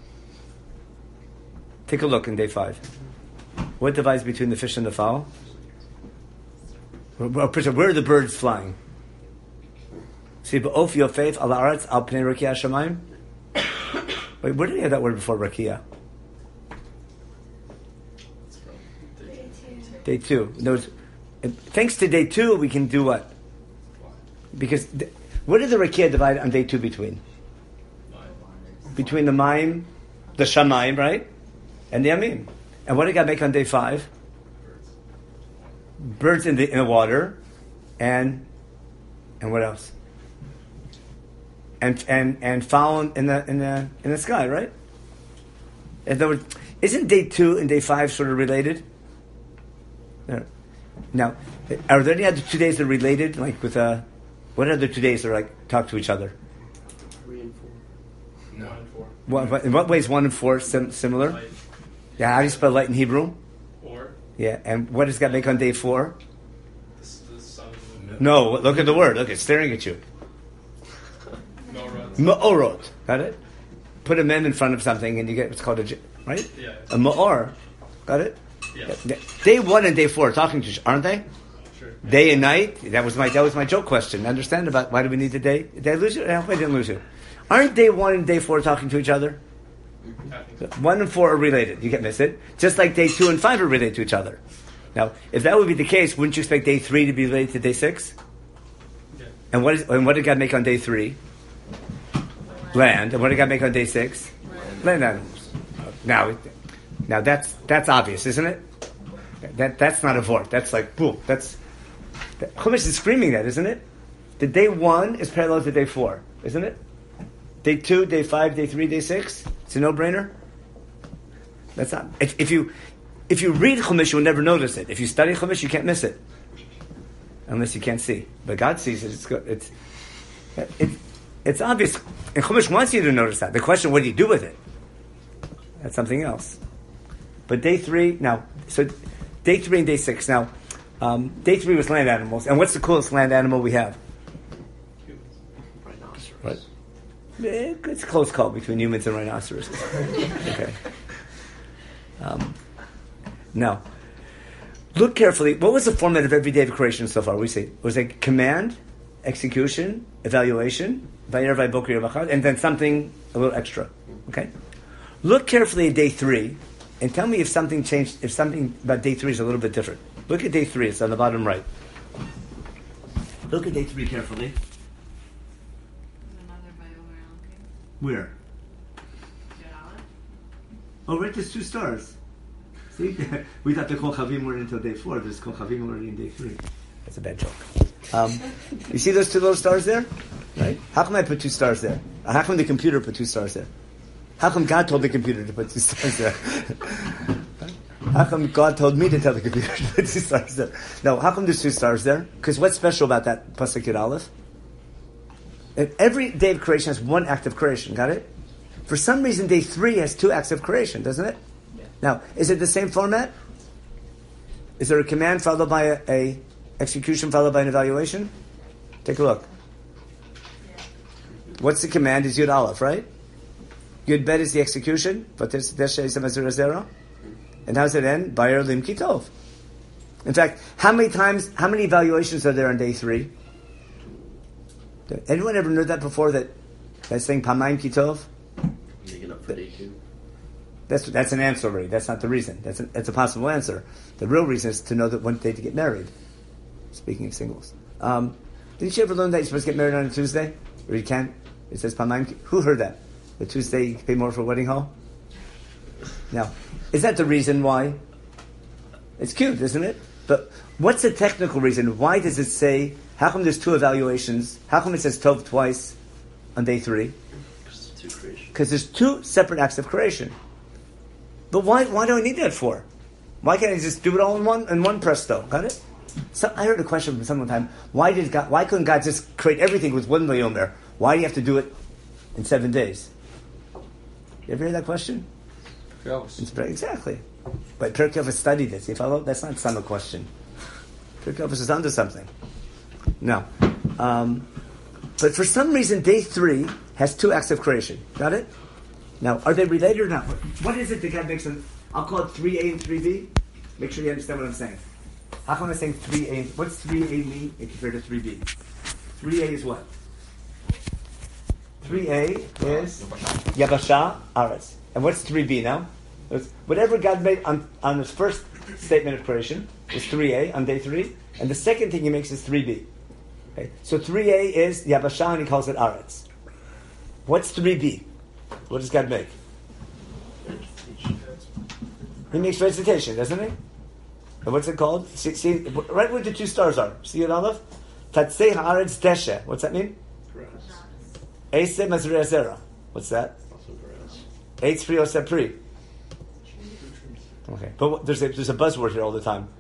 A: Take a look in day five. What divides between the fish and the fowl? Where, where where are the birds flying? See, ba'of yofef al haaretz al pnei rakia shamayim. Wait, where did we have that word before rakia?
F: It's from day
E: Day two.
A: Day two. In other words, thanks to day two, we can do what? Because th- what did the rakia divide on day two between?
F: Nine.
A: Between the Maim, the Shamayim, right? And the Amim. And what did God make on day five?
F: Birds.
A: Birds in the in the water, and and what else? And and and fowl in the in the in the sky, right? In other words, isn't day two and day five sort of related? There. Now, are there any other two days that are related? Like with uh, what other two days are like talk to each other?
C: Three and four.
F: One and four.
A: What, what, in what ways one and four sim- similar?
F: Light.
A: Yeah, how do you spell light in Hebrew?
F: Or
A: Yeah, and what does God make on day four?
F: the, s- the sun. and the moon.
A: No, look at the word. Look, it's staring at you.
F: No rods.
A: Ma'orot. Got it? Put a mem in front of something and you get what's called a, j- right?
F: Yeah.
A: A ma'or. Got it?
F: Yeah.
A: Yeah. Day one and day four are talking to each aren't they?
F: Sure.
A: Day and night. That was my that was my joke question. Understand about why do we need the day? Did I lose you? I hope I didn't lose you. Aren't day one and day four talking to each other?
F: I think so.
A: One and four are related. You can't miss it. Just like day two and five are related to each other. Now, if that would be the case, wouldn't you expect day three to be related to day six?
F: Yeah.
A: And what is and what did God make on day three? Land. And what did God make on day six? Land animals. Now, now that's that's obvious, isn't it? That that's not a vort. That's like boom. That's that, Chumash is screaming that, isn't it? The day one is parallel to day four, isn't it? Day two, day five, day three, day six. It's a no-brainer. That's not. If, if you if you read Chumash, you'll never notice it. If you study Chumash, you can't miss it, unless you can't see. But God sees it. It's good. It's it, it's obvious. And Chumash wants you to notice that. The question, what do you do with it? That's something else. But day three now. So day three and day six now. Um, day three was land animals, and what's the coolest land animal we have?
C: Rhinoceros.
A: Right. Eh, It's a close call between humans and rhinoceroses. Okay. Um, now, look carefully. What was the format of every day of creation so far? We see it was a command, execution, evaluation, and then something a little extra. Okay. Look carefully at day three, and tell me if something changed. If something about day three is a little bit different. Look at day three. It's on the bottom right. Look at day three carefully. Where? Oh, right, there's two stars. See? We thought the Kol Chavim were until day four. There's Kol Chavim already in day three. That's a bad joke. Um, you see those two little stars there? Right? How come I put two stars there? How come the computer put two stars there? How come God told the computer to put two stars there? How come God told me to tell the computer to put two stars there? No, how come there's two stars there? Because what's special about that Pasuk Yud Aleph? Every day of creation has one act of creation. Got it? For some reason, day three has two acts of creation, doesn't it? Yeah. Now, is it the same format? Is there a command followed by a, a execution followed by an evaluation? Take a look. Yeah. What's the command? Is Yud Aleph, right? Yud Bet is the execution. And how does it end? Bayer Lim Kitov. In fact, how many times, how many evaluations are there on day three? Anyone ever heard that before? That that's saying Pamayim Kitov?
C: Making up for day two.
A: That's that's an answer already. That's not the reason. That's a, that's a possible answer. The real reason is to know that one day to get married. Speaking of singles, um, didn't you ever learn that you're supposed to get married on a Tuesday, or you can? It says Pamayim. Who heard that? The Tuesday you pay more for a wedding hall. Now, is that the reason why? It's cute, isn't it? But what's the technical reason? Why does it say? How come there's two evaluations? How come it says Tov twice on day three? Because there's two separate acts of creation. But why? Why do I need that for? Why can't I just do it all in one in one presto? Got it? So I heard a question from someone one time. Why did God? Why couldn't God just create everything with one vayomer? Why do you have to do it in seven days? You ever hear that question?
B: Yes.
A: It's very, exactly. But Pirkei Avos studied this. You follow? That's not some question. Pirkei Avos is onto something. No. Um, but for some reason, day three has two acts of creation. Got it? Now, are they related or not? What is it that God makes them? I'll call it three A and three B. Make sure you understand what I'm saying. How come I'm saying three A? What's three A mean compared to three B? three A is what? three A is Yabasha Aretz. And what's three B now? It's whatever God made on, on his first statement of creation is three A on day three. And the second thing he makes is three B. Okay? So three A is Yabasha and he calls it Aretz. What's three B? What does God make? He makes vegetation, doesn't he? And what's it called? See, see right where the two stars are. See it, Aleph? Tatzei haaretz deshe. What's that mean?
C: Grass.
A: Eise mazrei zera. What's that?
C: Also grass.
A: Eitz pri oseh pri. Okay, but what, there's a, there's a buzzword here all the time.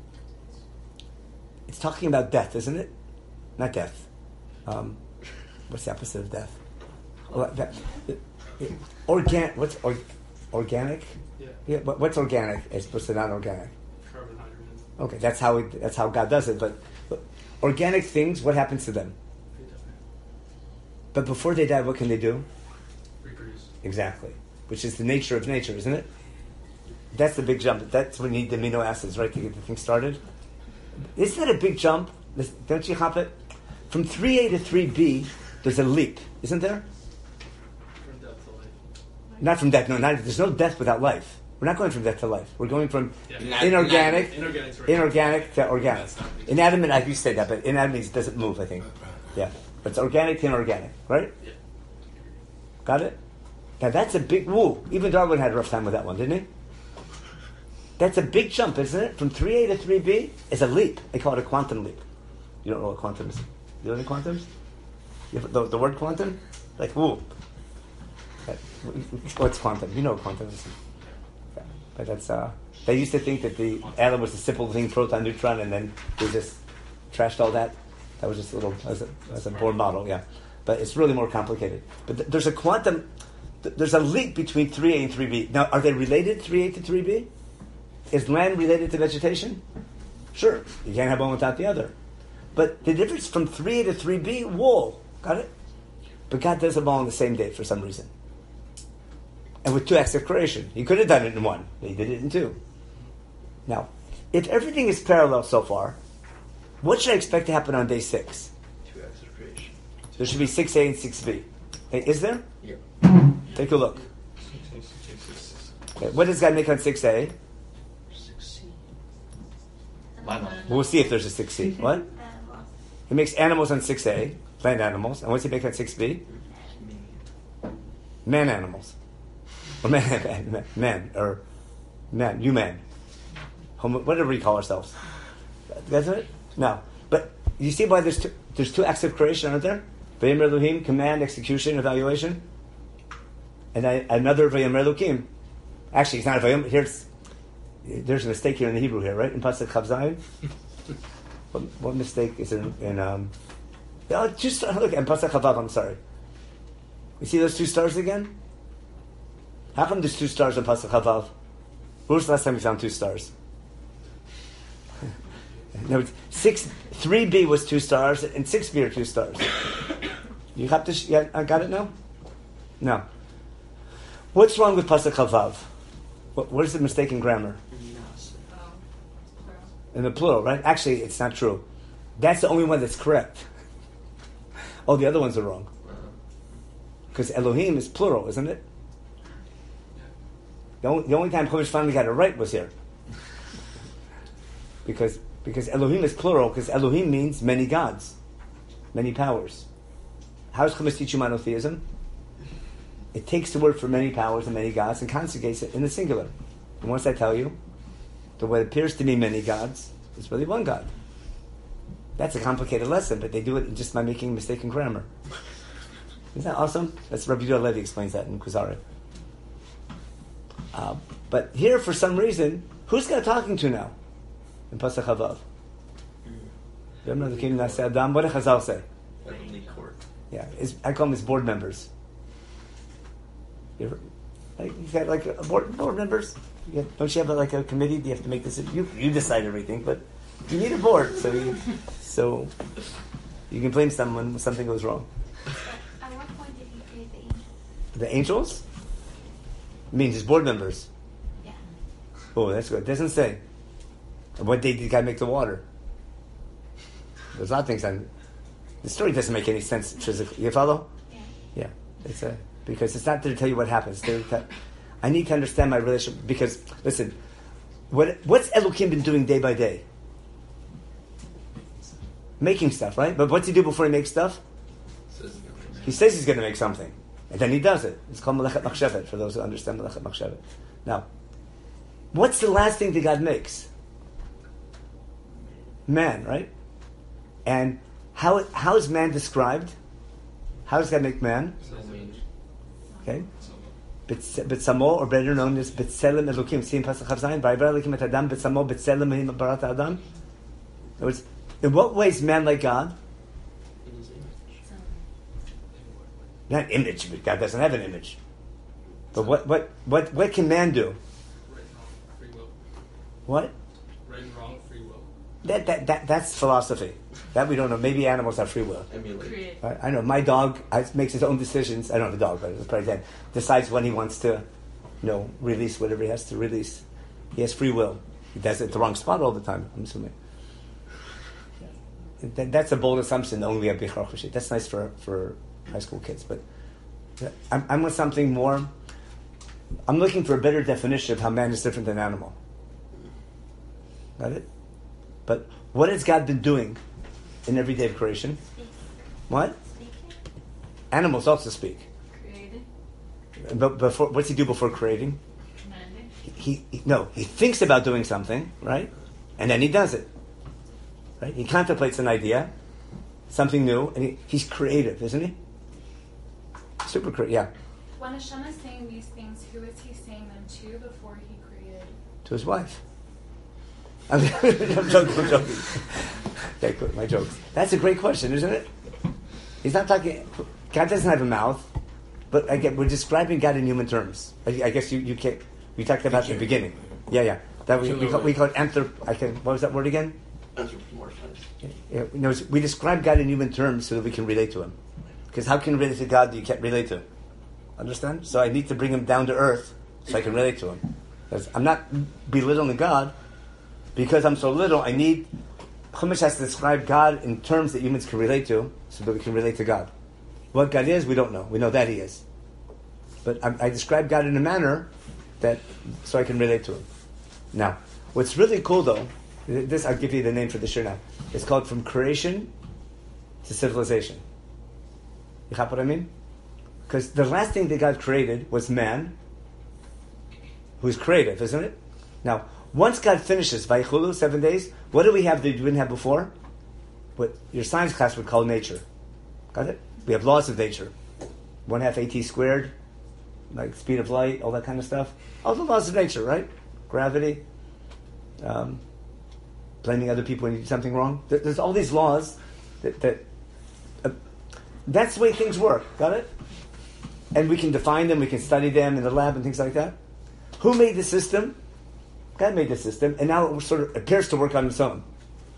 A: It's talking about death, isn't it? Not death. Um, what's the opposite of death? Well, that, organ. What's or, organic?
F: Yeah.
A: Yeah. But what's organic as opposed to non-organic?
F: Carbon, hydrogen.
A: Okay, that's how it, that's how God does it. But, but organic things, what happens to them?
F: They die.
A: But before they die, what can they do?
F: Reproduce.
A: Exactly, which is the nature of nature, isn't it? That's the big jump. That's when you need the amino acids, right, to get the thing started. Isn't that a big jump? Don't you hop it? From three A to three B, there's a leap, isn't there?
F: From death to life.
A: Not from death. No, not, there's no death without life. We're not going from death to life. We're going from
F: Yeah.
A: inorganic,
F: Inorganic to organic.
A: inorganic to organic.
F: That's not big.
A: Inanimate, I used to say that, but inanimate means it doesn't move, I think. Yeah. But it's organic to inorganic, right?
F: Yeah.
A: Got it? Now that's a big woo. Even Darwin had a rough time with that one, didn't he? That's a big jump, isn't it? From three A to three B is a leap. They call it a quantum leap. You don't know what quantum is? You know what quantum is? You have the, the word quantum? Like, woo. What's quantum? You know what quantum is. But that's uh, they used to think that the atom was a simple thing, proton, neutron, and then they just trashed all that. That was just a little, as a, as a Bohr model, yeah. But it's really more complicated. But th- there's a quantum, th- there's a link between three A and three B. Now, are they related, three A to three B? Is land related to vegetation? Sure. You can't have one without the other. But the difference from three A to three B, whoa, got it? But God does them all on the same day for some reason. And with two acts of creation. He could have done it in one. He did it in two. Now, if everything is parallel so far, what should I expect to happen on day six?
C: Two acts of creation.
A: There should be six A and six B. Hey, is there?
C: Yeah.
A: Take a look. Okay, what does God make on six A?
C: Six C.
A: We'll see if there's a six C. What? He makes animals on six A, plant animals. And what's he make on six B? Man animals. Or man, man, man, or man, you man. Homo, whatever we call ourselves. That's it? No. But you see why there's two, there's two acts of creation, aren't there? Vayomer Elohim, command, execution, evaluation. And I, another Vayomer Elohim. Actually, it's not a Vayomer. Here's, there's a mistake here in the Hebrew here, right? In Pasuk Chav Zayin. What, what mistake is in, in um... Oh, just look, in Pasuk Chavav, I'm sorry. You see those two stars again? How come there's two stars in Pasuk Chavav? When was the last time we found two stars? No, it's six, three B was two stars, and six B are two stars. You have to, sh- yeah, I got it now? No. What's wrong with Pasuk Chavav? What, what is the mistake in grammar? In the plural, right? Actually, it's not true. That's the only one that's correct. Oh, the other ones are wrong. Because Elohim is plural, isn't it? The only, the only time Chumash finally got it right was here. Because because Elohim is plural, because Elohim means many gods, many powers. How does Chumash teach you monotheism? It takes the word for many powers and many gods and conjugates it in the singular. And once I tell you, the what appears to be many gods is really one God. That's a complicated lesson, but they do it just by making a mistake in grammar. Isn't that awesome? That's Rabbi Yehuda Levi explains that in Kuzari. Uh, but here, for some reason, who's God talking to now? In Pasuk Chavav. What did Chazal say?
C: Heavenly court.
A: Yeah, it's, I call them his board members. You ever, like, you got like a board, board members? You have, don't you have like a committee? Do you have to make this? You you decide everything, but you need a board, so you, so you can blame someone when something goes wrong.
E: At what point did he create the angels?
A: The angels means his board members.
E: Yeah.
A: Oh, that's good. It doesn't say. And what day did God make the water? There's a lot of things on. The story doesn't make any sense physically. You follow?
E: Yeah.
A: Yeah. It's a because it's not there to tell you what happens. There to, I need to understand my relationship because listen, what what's Elohim been doing day by day? Making stuff, right? But what's he do before he makes stuff? He says he's going to make something, and then he does it. It's called Melechet Machshevet for those who understand Melechet Machshevet. Now, what's the last thing that God makes? Man, right? And how how is man described? How does God make man? Okay, B'tzamo, or better known as B'tselem Elokim. See in Pasuk Chav Zayin, Vayivra Elokim et Adam B'tzamo B'tselem Elohim Barat Adam. In other words, in what way is man like God?
C: In his image.
A: Not image, but God doesn't have an image. But what what what what can man do?
F: Right and wrong, free will.
A: What?
F: Right and wrong, free will.
A: That that that that's philosophy. That we don't know. Maybe animals have free will.
C: Emulate.
A: I, I know my dog I, makes his own decisions. I don't have a dog, but it's probably dead. Decides when he wants to, you know, release whatever he has to release. He has free will. He does it at the wrong spot all the time. I'm assuming. That, that's a bold assumption. Only a bichar chushit. That's nice for for high school kids, but I'm, I'm with something more. I'm looking for a better definition of how man is different than animal. Got it? But what has God been doing in every day of creation?
E: Speak.
A: What?
E: Speaking.
A: Animals also speak.
G: Created,
A: But before, what's he do before creating?
G: commanded,
A: He, he no, he thinks about doing something, right? And then he does it. Right? He contemplates an idea, something new, and he, he's creative, isn't he? Super creative, yeah.
G: When Hashem is saying these things, who is he saying them to before he created
A: To his wife. I'm, I'm joking, I'm joking. Okay, good, my jokes. That's a great question, isn't it? He's not talking... God doesn't have a mouth, but again, we're describing God in human terms. I, I guess you, you can't... We talked about it at the beginning. Yeah, yeah. That we, we, call, we call it anthrop... I can, what was that word again?
C: Anthropomorphized.
A: Yeah, no, we describe God in human terms so that we can relate to Him. Because how can you relate to God that you can't relate to? Understand? So I need to bring Him down to earth so I can relate to Him. Because I'm not belittling God. Because I'm so little, I need... Chumash has to describe God in terms that humans can relate to so that we can relate to God. What God is, we don't know. We know that He is. But I, I describe God in a manner that so I can relate to Him. Now, what's really cool though, this I'll give you the name for the shir now. It's called From Creation to Civilization. You have what I mean? Because the last thing that God created was man, who's creative, isn't it? Now, once God finishes Vaychulu, seven days, what do we have that you didn't have before? What your science class would call nature. Got it? We have laws of nature. One half at squared, like speed of light, all that kind of stuff. All the laws of nature, right? Gravity, um, blaming other people when you do something wrong. There, there's all these laws that, that uh, that's the way things work. Got it? And we can define them, we can study them in the lab and things like that. Who made the system? God made the system, and now it sort of appears to work on its own.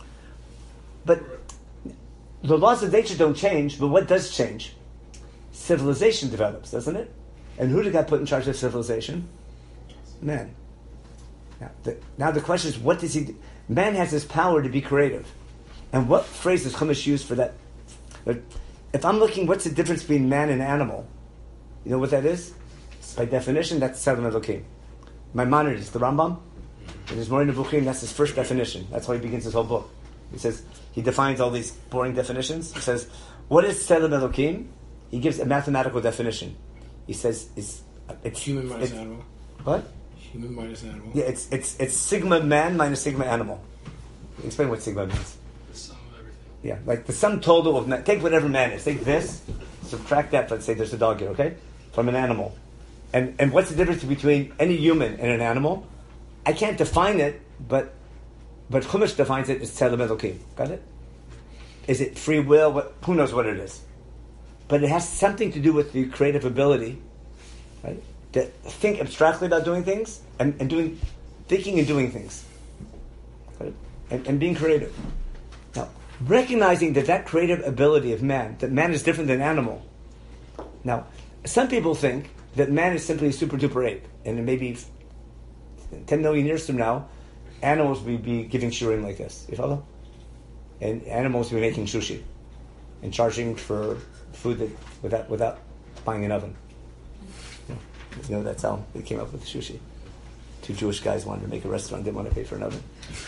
A: But the laws of nature don't change, but what does change? Civilization develops, doesn't it? And who did God put in charge of civilization? Man. Now the, now the question is, what does he do? Man has this power to be creative. And what phrase does Chumash use for that? If I'm looking, what's the difference between man and animal? You know what that is? By definition, that's Tzelem Elokim. Maimonides, the Rambam, in his Moreh Nevuchim, that's his first definition. That's how he begins his whole book. He says, he defines all these boring definitions. He says, what is Tzelem Elokim? He gives a mathematical definition. He says, it's... it's
B: human minus
A: it's,
B: animal.
A: What?
B: Human minus animal.
A: Yeah, it's it's it's sigma man minus sigma animal. Explain what sigma means.
F: The sum of everything.
A: Yeah, like the sum total of man. Take whatever man is. Take this, subtract that. Let's say there's a dog here, okay? From an animal. And and what's the difference between any human and an animal? I can't define it, but but Chumash defines it as Tzelem Elokim. Got it? Is it free will? What, who knows what it is? But it has something to do with the creative ability, right? To think abstractly about doing things and, and doing, thinking and doing things, right? and, and being creative. Now, recognizing that that creative ability of man, that man is different than animal. Now, some people think that man is simply a super duper ape, and maybe ten million years from now, animals will be giving shiurim like this. You follow? And animals will be making sushi and charging for food that, without without buying an oven. You know, that's how they came up with sushi. Two Jewish guys wanted to make a restaurant, didn't want to pay for an oven.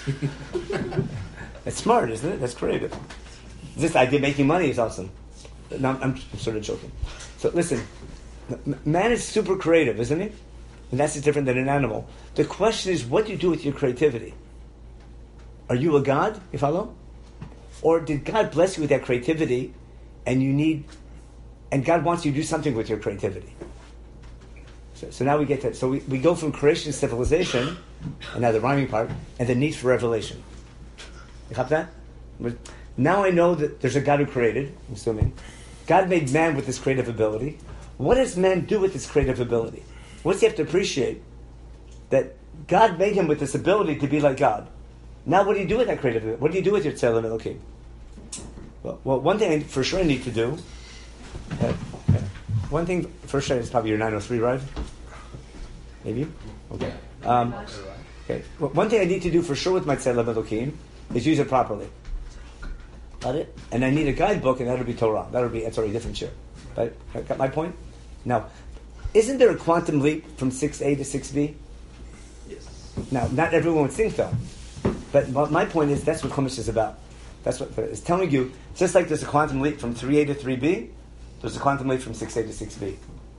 A: That's smart, isn't it? That's creative. This idea of making money is awesome. No, I'm, I'm sort of joking. So listen, man is super creative, isn't he? And that's different than an animal. The question is, what do you do with your creativity? Are you a god, you follow? Or did God bless you with that creativity and you need, and God wants you to do something with your creativity? So, so now we get to, so we, we go from creation to civilization, and now the rhyming part, and the need for revelation. You have that? Now I know that there's a God who created, I'm assuming. God made man with this creative ability. What does man do with this creative ability? What does he have to appreciate? That God made him with this ability to be like God. Now what do you do with that creative ability? What do you do with your Tzelem Elokim? Well, well, one thing I for sure I need to do, uh, uh, one thing for sure is probably your nine oh three, right? Maybe? Okay. Um, okay. Well, one thing I need to do for sure with my Tzelem Elokim is use it properly. Got it? And I need a guidebook, and that'll be Torah. That'll be, that's already a different share. But I got my point? Now, isn't there a quantum leap from six A to six B?
C: Yes.
A: Now, not everyone would think so. But my point is, that's what Chumash is about. That's what it's telling you. Just like there's a quantum leap from three A to three B, there's a quantum leap from six A to six B.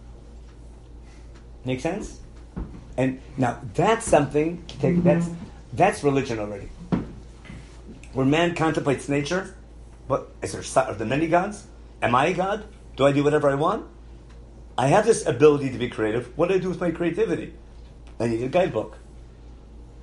A: Make sense? And now, that's something, take, that's, that's religion already. Where man contemplates nature, what, is there, are there many gods? Am I a god? Do I do whatever I want? I have this ability to be creative. What do I do with my creativity? I need a guidebook.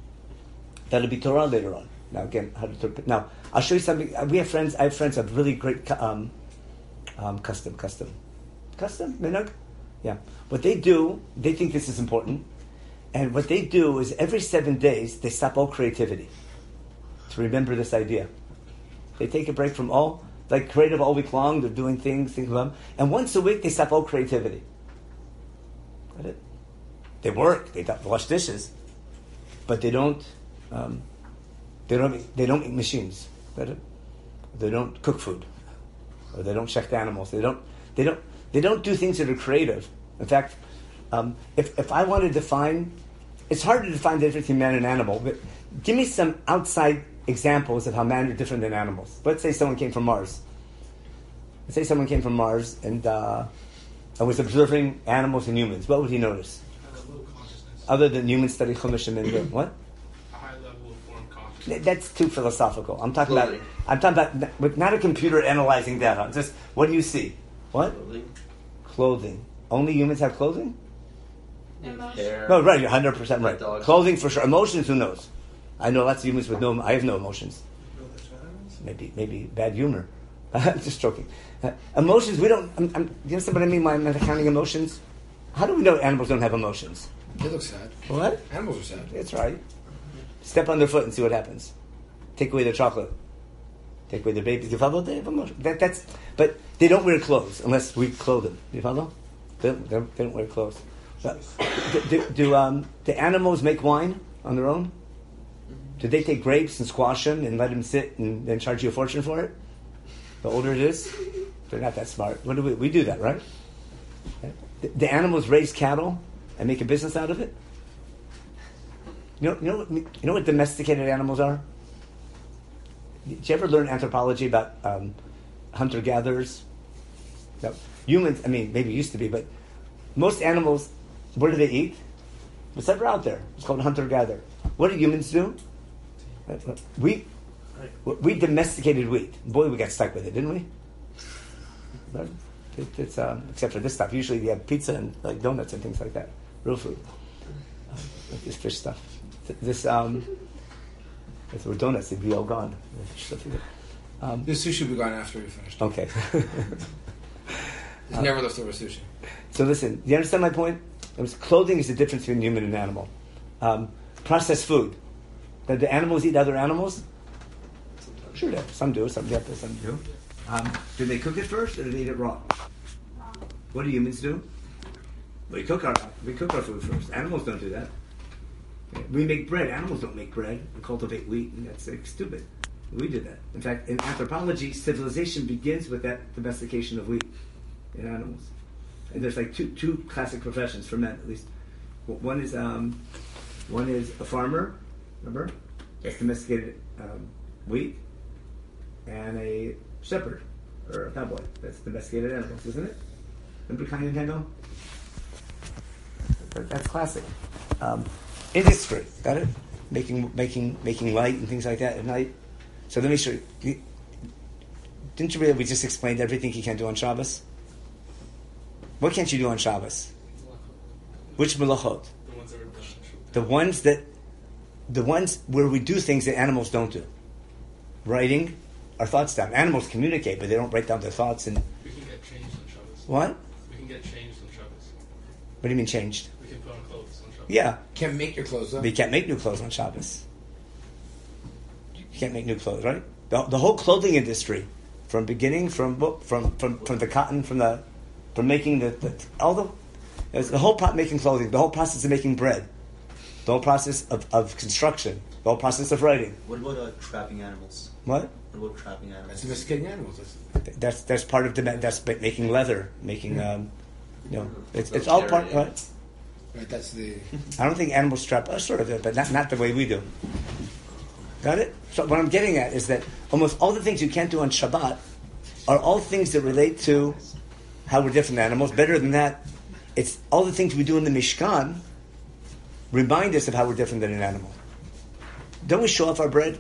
A: That'll be Torah later on. Now again, how to interpret. Now I'll show you something. We have friends. I have friends who have really great um, um, custom, custom, custom minhag. Yeah. What they do, they think this is important, and what they do is every seven days they stop all creativity to remember this idea. They take a break from all, like creative all week long. They're doing things, things of them, and once a week they stop all creativity. Got it? They work. They wash dishes, but they don't. Um, They don't. Make, they don't make machines. They don't cook food, or they don't check the animals. They don't. They don't. They don't do things that are creative. In fact, um, if if I want to define, it's hard to define the difference between man and animal. But give me some outside examples of how man are different than animals. Let's say someone came from Mars. Let's say someone came from Mars and uh, and was observing animals and humans. What would he notice? Other than humans study Chumash and what? That's too philosophical. I'm talking
C: Clothing.
A: about. I'm talking about with not a computer analyzing data. Just what do you see? What?
C: Clothing.
A: Clothing. Only humans have clothing?
C: Hair.
A: No, right. You're one hundred percent right.
C: Dogs.
A: Clothing for sure. Emotions, who knows? I know lots of humans with no. I have no emotions. Maybe, maybe bad humor. I'm just joking. Uh, emotions. We don't. I'm, I'm, you know what I mean? By I'm not counting emotions. How do we know animals don't have emotions?
B: They look sad.
A: What?
B: Animals are sad.
A: That's right. Step on their foot and see what happens. Take away their chocolate. Take away their babies. You follow? They have emotion. That, that's. But they don't wear clothes unless we clothe them. You follow? They don't, they don't, they don't wear clothes. But do do, do, um, do animals make wine on their own? Do they take grapes and squash them and let them sit and then charge you a fortune for it? The older it is, they're not that smart. What do we? We do that, right? The, the animals raise cattle and make a business out of it. You know, you know, what, you know what domesticated animals are? Did you ever learn anthropology about um, hunter-gatherers? No. Humans, I mean, maybe used to be, but most animals, what do they eat? What's ever out there? It's called hunter-gatherer. What do humans do? We we domesticated wheat. Boy, we got stuck with it, didn't we? But it, it's um, except for this stuff. Usually, you have pizza and like donuts and things like that. Real food, uh, like this fish stuff. This um, if there were donuts, they'd be all gone. Um,
B: This sushi will be gone after we finish.
A: okay.
B: There's never leftover sushi.
A: So listen, you understand my point? It was, clothing is the difference between human and animal. Um, processed food. Do the animals eat other animals? Sure, they have. Some do. Some do. Some do. Um, do they cook it first, or do they eat it raw? What do humans do? We cook our we cook our food first. Animals don't do that. We make bread. Animals don't make bread. We cultivate wheat, and that's like, stupid. We do that. In fact, in anthropology, civilization begins with that domestication of wheat in animals. And there's like two two classic professions for men, at least. One is um, one is a farmer. Remember, that's domesticated um, wheat, and a shepherd or a cowboy. That's domesticated animals, isn't it? Remember Kanye and Kendall? That's classic. Um, industry, got it? Making making making light and things like that at night. So let me show you. Didn't you realize we just explained everything you can do on Shabbos? What can't you do on Shabbos? Which melachot?
F: The ones that are done.
A: The ones that, the ones where we do things that animals don't do. Writing our thoughts down. Animals communicate, but they don't write down their thoughts. And
F: We can get changed on Shabbos.
A: what?
F: We can get changed on Shabbos.
A: What do you mean changed?
F: We can put on clothes on Shabbos.
A: Yeah,
B: Can't make your clothes up.
A: but you can't make new clothes on Shabbos. You can't make new clothes, right? The, the whole clothing industry, from beginning, from from from from the cotton, from the from making the, the all the it's the whole pro- making clothing, the whole process of making bread, the whole process of, of construction, the whole process of writing.
G: What about uh, trapping animals?
A: What?
G: What about trapping
B: That's
G: animals?
B: domesticating animals. That's,
A: That's that's part of the that's making leather, making um, you know, it's it's
C: So
A: all part.
C: dairy.
A: Right?
B: right, that's the...
A: I don't think animals trap us, sort of, but not not the way we do. Got it? So what I'm getting at is that almost all the things you can't do on Shabbat are all things that relate to how we're different than animals. Better than that, it's all the things we do in the Mishkan remind us of how we're different than an animal. Don't we show off our bread?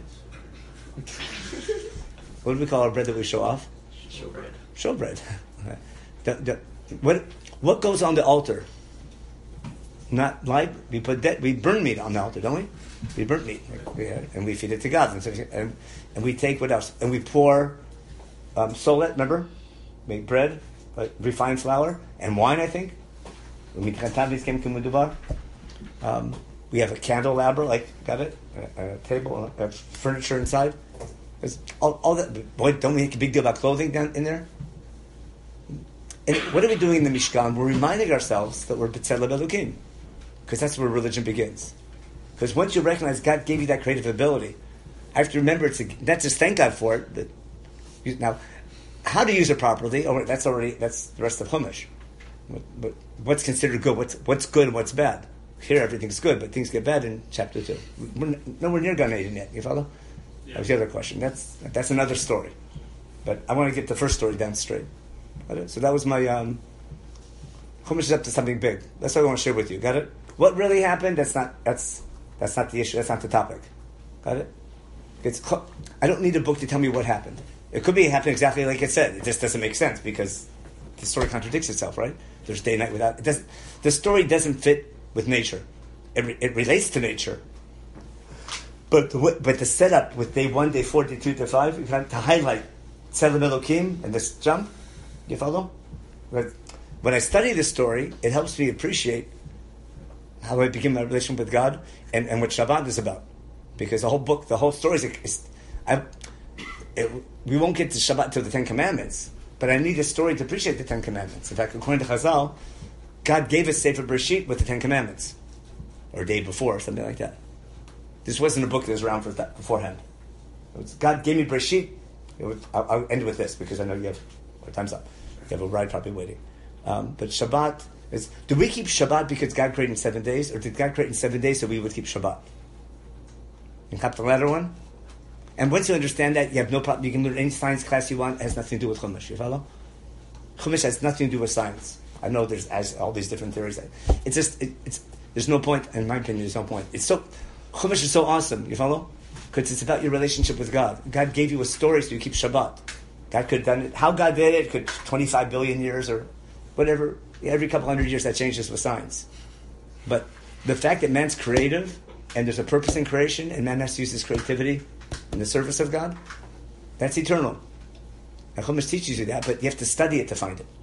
A: What do we call our bread that we show off?
C: Showbread.
A: Showbread. the, the, what what goes on the altar? not like we put de- we burn meat on the altar, don't we? We burn meat, yeah, and we feed it to God, and, so, and, and we take what else? And we pour um, solet. Remember, make bread, like refined flour, and wine. I think. Um, we have a candelabra, like got it, a, a table, a, a furniture inside. There's all, all that. Boy, don't we make a big deal about clothing down in there? And what are we doing in the Mishkan? We're reminding ourselves that we're B'Tselem Elokim, because that's where religion begins. Because once you recognize God gave you that creative ability, I have to remember to not just thank God for it, but you, now how to use it properly. Oh, that's already that's the rest of Chumash. What, what, what's considered good? What's what's good and what's bad? Here everything's good, but things get bad in chapter two. We're nowhere near Gan Eden yet. You follow?
F: Yeah.
A: That was the other question. That's that's another story. But I want to get the first story down straight. So that was my um, Chumash is up to something big. That's what I want to share with you. Got it? What really happened? That's not that's that's not the issue. That's not the topic. Got it? It's I don't need a book to tell me what happened. It could be it happened exactly like it said. It just doesn't make sense because the story contradicts itself, right? There's day and night without it. Doesn't the story doesn't fit with nature? It, re, it relates to nature, but the, but the setup with day one, day four, day two, day five, you have to highlight Tselem Elokim and this jump. You follow? But when I study this story, it helps me appreciate how I begin my relationship with God and, and what Shabbat is about. Because the whole book, the whole story is, is I, it, we won't get to Shabbat till the Ten Commandments, but I need a story to appreciate the Ten Commandments. In fact, according to Chazal, God gave us Sefer Bereshit with the Ten Commandments, or a day before, or something like that. This wasn't a book that was around for that beforehand. It was, God gave me Bereshit. It was, I'll, I'll end with this because I know you have our time's up. You have a ride probably waiting. Um, but Shabbat is. Do we keep Shabbat because God created in seven days, or did God create in seven days so we would keep Shabbat? You got the latter one. And once you understand that, you have no problem. You can learn any science class you want. It has nothing to do with Chumash. You follow? Chumash has nothing to do with science. I know there's as all these different theories. It's just it, it's there's no point. In my opinion, there's no point. It's so Chumash is so awesome. You follow? Because it's about your relationship with God. God gave you a story so you keep Shabbat. God could have done it. How God did it could twenty-five billion years or whatever. Every couple hundred years that changes with science. But the fact that man's creative and there's a purpose in creation and man has to use his creativity in the service of God, that's eternal. And Chumash teaches you that, but you have to study it to find it.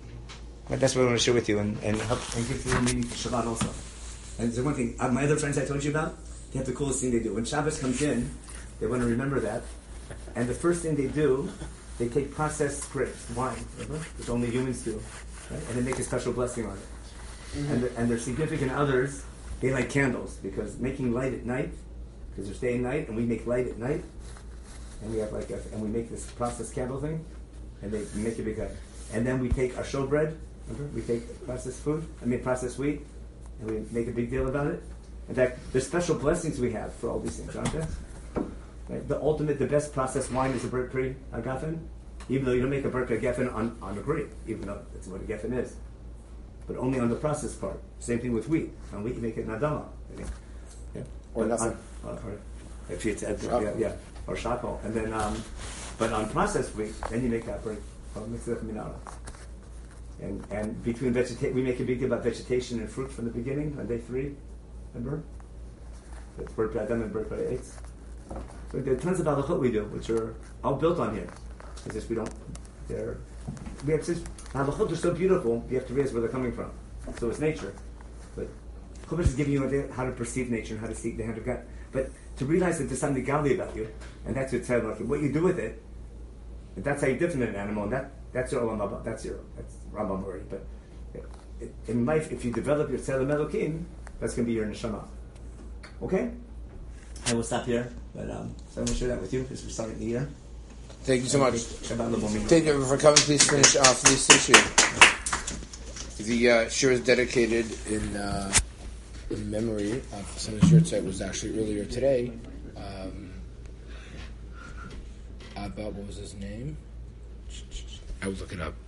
A: But that's what I want to share with you and, and help and give you a meaning for Shabbat also. And there's one thing, uh, my other friends I told you about, they have the coolest thing they do. When Shabbos comes in, they want to remember that. And the first thing they do, they take processed grapes, wine, remember? Which only humans do. Right? And they make a special blessing on it. Mm-hmm. And, the, and their significant others, they light candles, because making light at night, because there's day and night, and we make light at night, and we have like a, and we make this processed candle thing, and they we make a big light. And then we take our showbread, remember? We take processed food, I mean processed wheat, and we make a big deal about it. In fact, there's special blessings we have for all these things, aren't there? Right? The ultimate, the best processed wine is a Brit Pri Agafen, even though you don't make a Brit Pri Agafen on, on a grape, even though that's what a Geffen is. But only on the processed part. Same thing with wheat. On wheat you make it an Adama. I think. Yeah.
B: Or
A: but
B: nothing.
A: On, or, or if it's uh, yeah, yeah, or shakal. And then, um, but on processed wheat, then you make that break. Well, mix it up in minara. And and between vegeta- we make a big deal about vegetation and fruit from the beginning on day three. Remember? That's Brit Pri Adam and Brit Pri Eitz. So there are tons of halachot we do, which are all built on here. It's just we don't. They're we have such halachot are so beautiful. You have to realize where they're coming from. So it's nature, but Chumash is giving you an idea how to perceive nature and how to seek the hand of God. But to realize that there's something godly about you, and that's your tzedakah. What you do with it, and that's how you're different than an animal. And that that's your olam haba. That's your that's Rambam already. But in life, if you develop your tzedakah melokim, that's going to be your neshama. Okay. I will stop here, but um, so I want to share that with you because we're starting the year.
B: Thank you so much.
A: Shabbat
B: Thank you for coming. Please finish off this issue. The uh, shir is dedicated in uh, in memory of some of the shirts that was actually earlier today. Um, about what was his name? I would look it up.